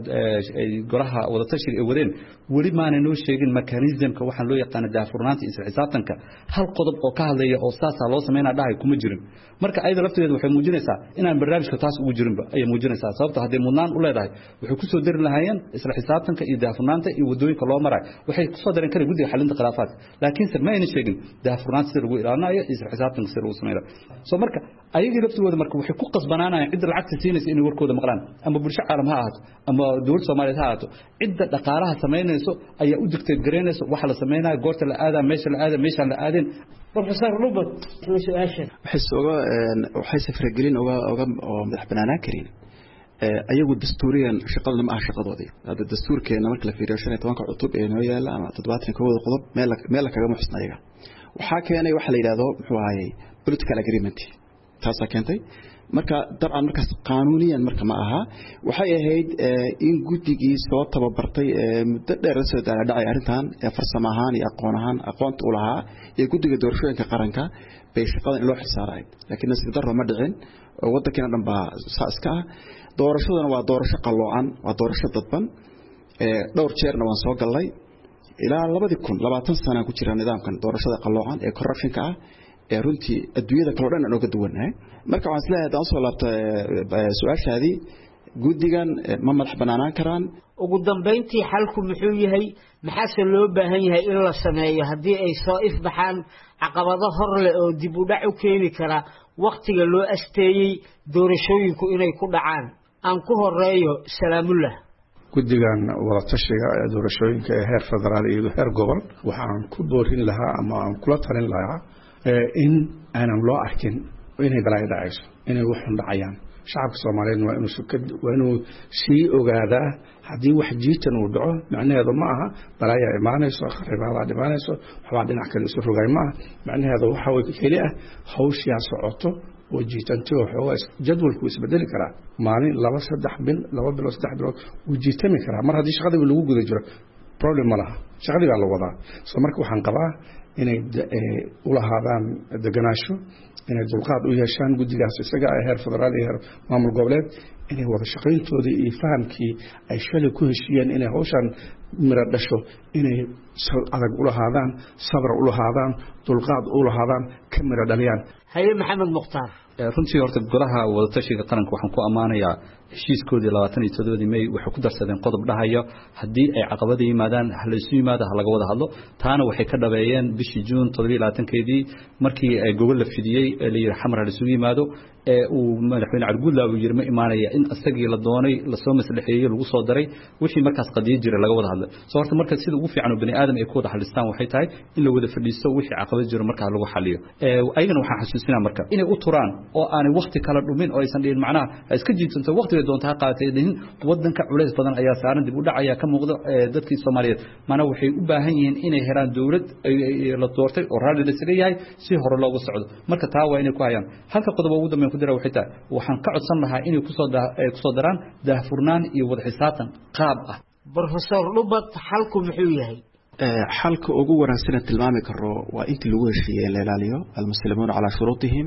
ay goraha wada tashiir ee wadeen wali ma aanay noo sheegin mechanismka waxaan loo yaqaan daafurnaanta isla xisaabtanka hal qodob oo ka hadlaya oo saasa loo sameeyna dhahay kuma jirin marka ayda lafteedu waxay muujinaysaa inaan barnaamijka taas ugu jirinba ay muujinaysaa sababta hadii mudnaan u leedahay waxay ku soo dari lahaayeen isla xisaabtanka iyo daafurnaanta iyo wadooyinka loo maray waxay ku soo dareen kara gudiga xalinta khilaafaadka laakiin se ma ayna sheegin daafurnaanta sida lagu ilaalinayo isla xisaabtanka sida lagu sameeyo soo marka ayaga laftigooda marka waxay ku qasbanaanayaan cid lacagta siinaysa in warkooda maqlaan ama bulsho caalam ha ahaato ama dawlad Soomaaliyeed ha ahaato cidda dhaqaalaha sameynayso ayaa u digtay gareynayso waxa la sameeynaa goorta la aada meesha la aada meesha la aadin professor Lubot su'aasha waxay soo waxay safragelin uga uga oo madax banaanaan karin ayagu dastuuriyan shaqada ma aha shaqadoodii hada dastuurkeena marka la fiiriyo shan iyo toban cutub ee noo yaala ama toddobaatan kow qodob meel meel kaga muxsna ayaga waxa keenay waxa la yiraahdo muxuu ahaayay political agreement taas keentay marka dabcan markaas qaanuuniyan marka ma aha waxay ahayd in guddigii soo tababartay muddo dheer la soo dhacay arrintan farsamo ahaan iyo aqoon ahaan aqoonta u lahaa ee guddiga doorashooyinka qaranka bay shaqadan loo xilsaaray laakiin nasiib darro ma dhicin oo waddankeena dhan baa saaska ah doorashaduna waa doorasho qaloocan waa doorasho dadban ee dhowr jeerna waan soo galay ilaa labadii kun labaatan sano ku jira nidaamkan doorashada qaloocan ee corruptionka ah ee runtii adduunyada kale dhan aan uga duwanahay marka waxaan isleeyahay daan soo laabtay su'aashaadii guddigan ma madax banaanaan karaan ugu dambeyntii xalku muxuu yahay maxaa loo baahan yahay in la sameeyo haddii ay soo ifbaxaan caqabado hor leh oo dib u dhac u keeni kara waqtiga loo asteeyay doorashooyinku inay ku dhacaan aan ku horeeyo salaamullah guddigan wada tashiga ee doorashooyinka ee heer federaal iyo heer gobol waxaan ku boorin lahaa ama aan kula talin lahaa in aanan loo arkin inay balaayo dhacayso inay waxun dhacayaan shacabka Soomaaliyeed waa inuu waa inuu sii ogaadaa haddii wax jiitan uu dhaco macnaheedu ma aha balaayo imaanayso kharibaada dhimaanayso waxba dhinac kale isu rogay ma macnaheedu waxa way kaliya hawshiya socoto oo jiitantii oo jadwalku isbedeli karaa maalin laba saddex bil laba bil saddex bilood uu jiitami karaa mar haddii shaqada lagu guda jiro problem ma laha shaqadii baa la wadaa soo marka waxaan qabaa inay u lahaadaan deganaasho inay dulqaad u yeeshaan guddigaas isaga ah heer federaal iyo heer maamul goboleed inay wada shaqayntoodii iyo fahamkii ay shalay ku heshiiyeen inay hawshan mira dhasho inay sal adag u lahaadaan sabr u lahaadaan dulqaad u lahaadaan ka mira dhaliyaan haye maxamed mukhtaar runtii horta golaha wada tashiga qaranka waxaan ku amaanayaa heshiiskoodii labaatan iyo toddoba May waxay ku darsadeen qodob dhahayo haddii ay caqabado yimaadaan hal isu yimaado ha laga wada hadlo taana waxay ka dhabeeyeen bishii June toddoba iyo labaatan-keedii markii ay gobol la fidiyay ee la yiraahdo xamar hal isu yimaado ee uu madaxweyne Cabdulla uu yiri ma imaanaya in asagii la doonay la soo maslaxeeyay lagu soo daray wixii markaas qadiyo jiray laga wada hadlo soo horta marka sida ugu fiican oo bani aadam ay ku wada xalistaan waxay tahay in la wada fadhiisto wixii caqabad jiro marka lagu xaliyo ee ayagana waxaan xasuusinaa marka inay u turaan oo aanay waqti kala dhumin oo aysan dhihin macnaha iska jiidsanto waqtiga doonta qaatay in wadanka culays badan ayaa saaran dib u dhacaya ka muuqdo dadkii Soomaaliyeed mana waxay u baahan yihiin inay helaan dawlad la doortay oo raali la sileeyahay si hore loogu socdo marka taa waa inay ku hayaan halka qodob ugu dambeyn ku dira waxay tahay waxaan ka codsan lahaa inay ku soo ku soo daraan daahfurnaan iyo wada xisaabtan qaab ah professor Lubat xalku muxuu yahay xalka ugu wanaagsan ee tilmaami karo waa intii lagu heshiiyay la ilaaliyo almuslimuuna ala shurutihim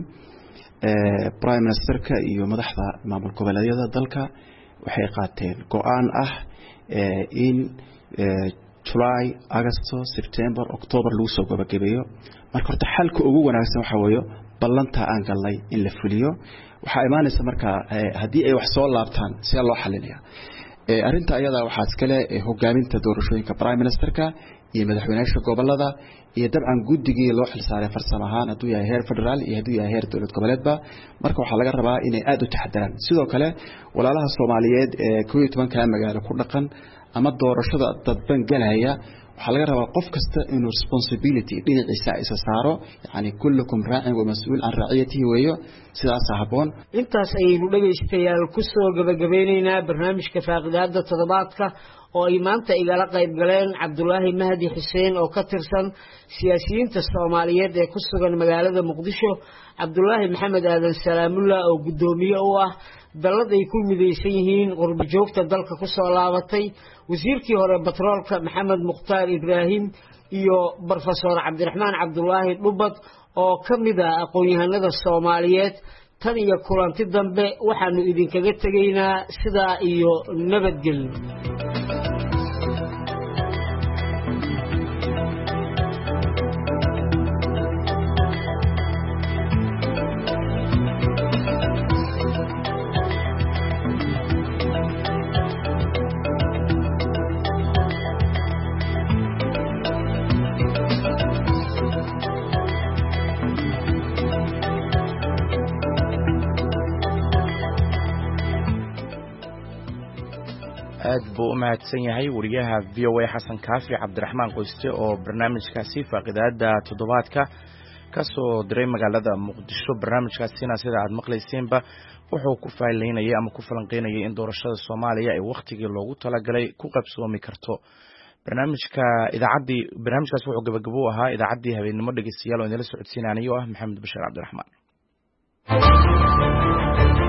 prime ministerka iyo madaxda maamul goboleedyada dalka waxay qaateen go'aan ah in July, August, September, October lagu soo gabagabeeyo marka horta xalka ugu wanaagsan waxa weeyo ballanta aan galnay in la fuliyo waxa imaanaysa marka hadii ay wax soo laabtaan si loo xalinayo ee arinta ayada waxa iskale hogaaminta doorashooyinka prime ministerka iyo madaxweynaha gobolada iyo dabcan guddigii loo xilsaaray farsamahaan haduu yahay heer federaal iyo haduu yahay heer dawlad goboleedba marka waxa laga rabaa inay aad u taxadaraan sidoo kale walaalaha Soomaaliyeed ee koob iyo toban ka magaalo ku dhaqan ama doorashada dadban galaya waxa laga rabaa qof kasta inuu responsibility dhinaciisa isa saaro yani kullukum raa'in wa mas'uul an ra'iyatihi weeyo sidaas haboon intaas ayaynu dhageystayaal ku soo gabagabeynayna barnaamijka faaqidaada toddobaadka oo ay maanta igala qayb galeen Cabdullaahi Mahdi Xuseen oo ka tirsan siyaasiyiinta Soomaaliyeed ee ku sugan magaalada Muqdisho Cabdullaahi Maxamed Aadan Salaamullah oo gudoomiye u ah dalad ay ku mideysan yihiin qurbo joogta dalka ku soo laabatay wasiirkii hore batroolka Maxamed Mukhtaar Ibraahim iyo professor Cabdiraxmaan Cabdullaahi Lubat oo kamid ah aqoon-yahanada Soomaaliyeed tan iyo kulanti dambe waxaanu idinkaga tageynaa sida iyo nabadgelyo aad buu u mahadsan yahay wariyaha V O A Xasan Kaafi Cabdiraxmaan Qoyste oo barnaamijkaasi faaqidaada toddobaadka ka soo diray magaalada Muqdisho barnaamijkaasina sida aad maqlayseenba wuxuu ku faa'iideynayay ama ku falanqeynayay in doorashada Soomaaliya ay waqtigii loogu talagalay ku qabsoomi karto barnaamijka idaacadii barnaamijkaas wuxuu gabagabo ahaa idaacadii habeenimo dhageystayaal oo inala socodsiinaanayo ah Maxamed Bashiir Cabdiraxmaan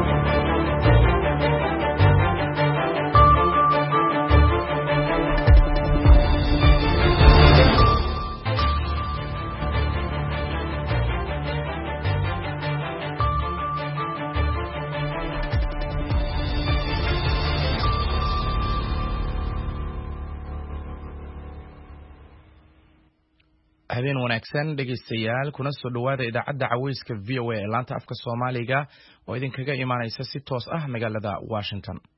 habeen wanaagsan dhegeystayaal kuna soo dhawaada idaacadda caweyska V O A ee laanta afka Soomaaliga oo idinkaga imaanaysa si toos ah magaalada Washington.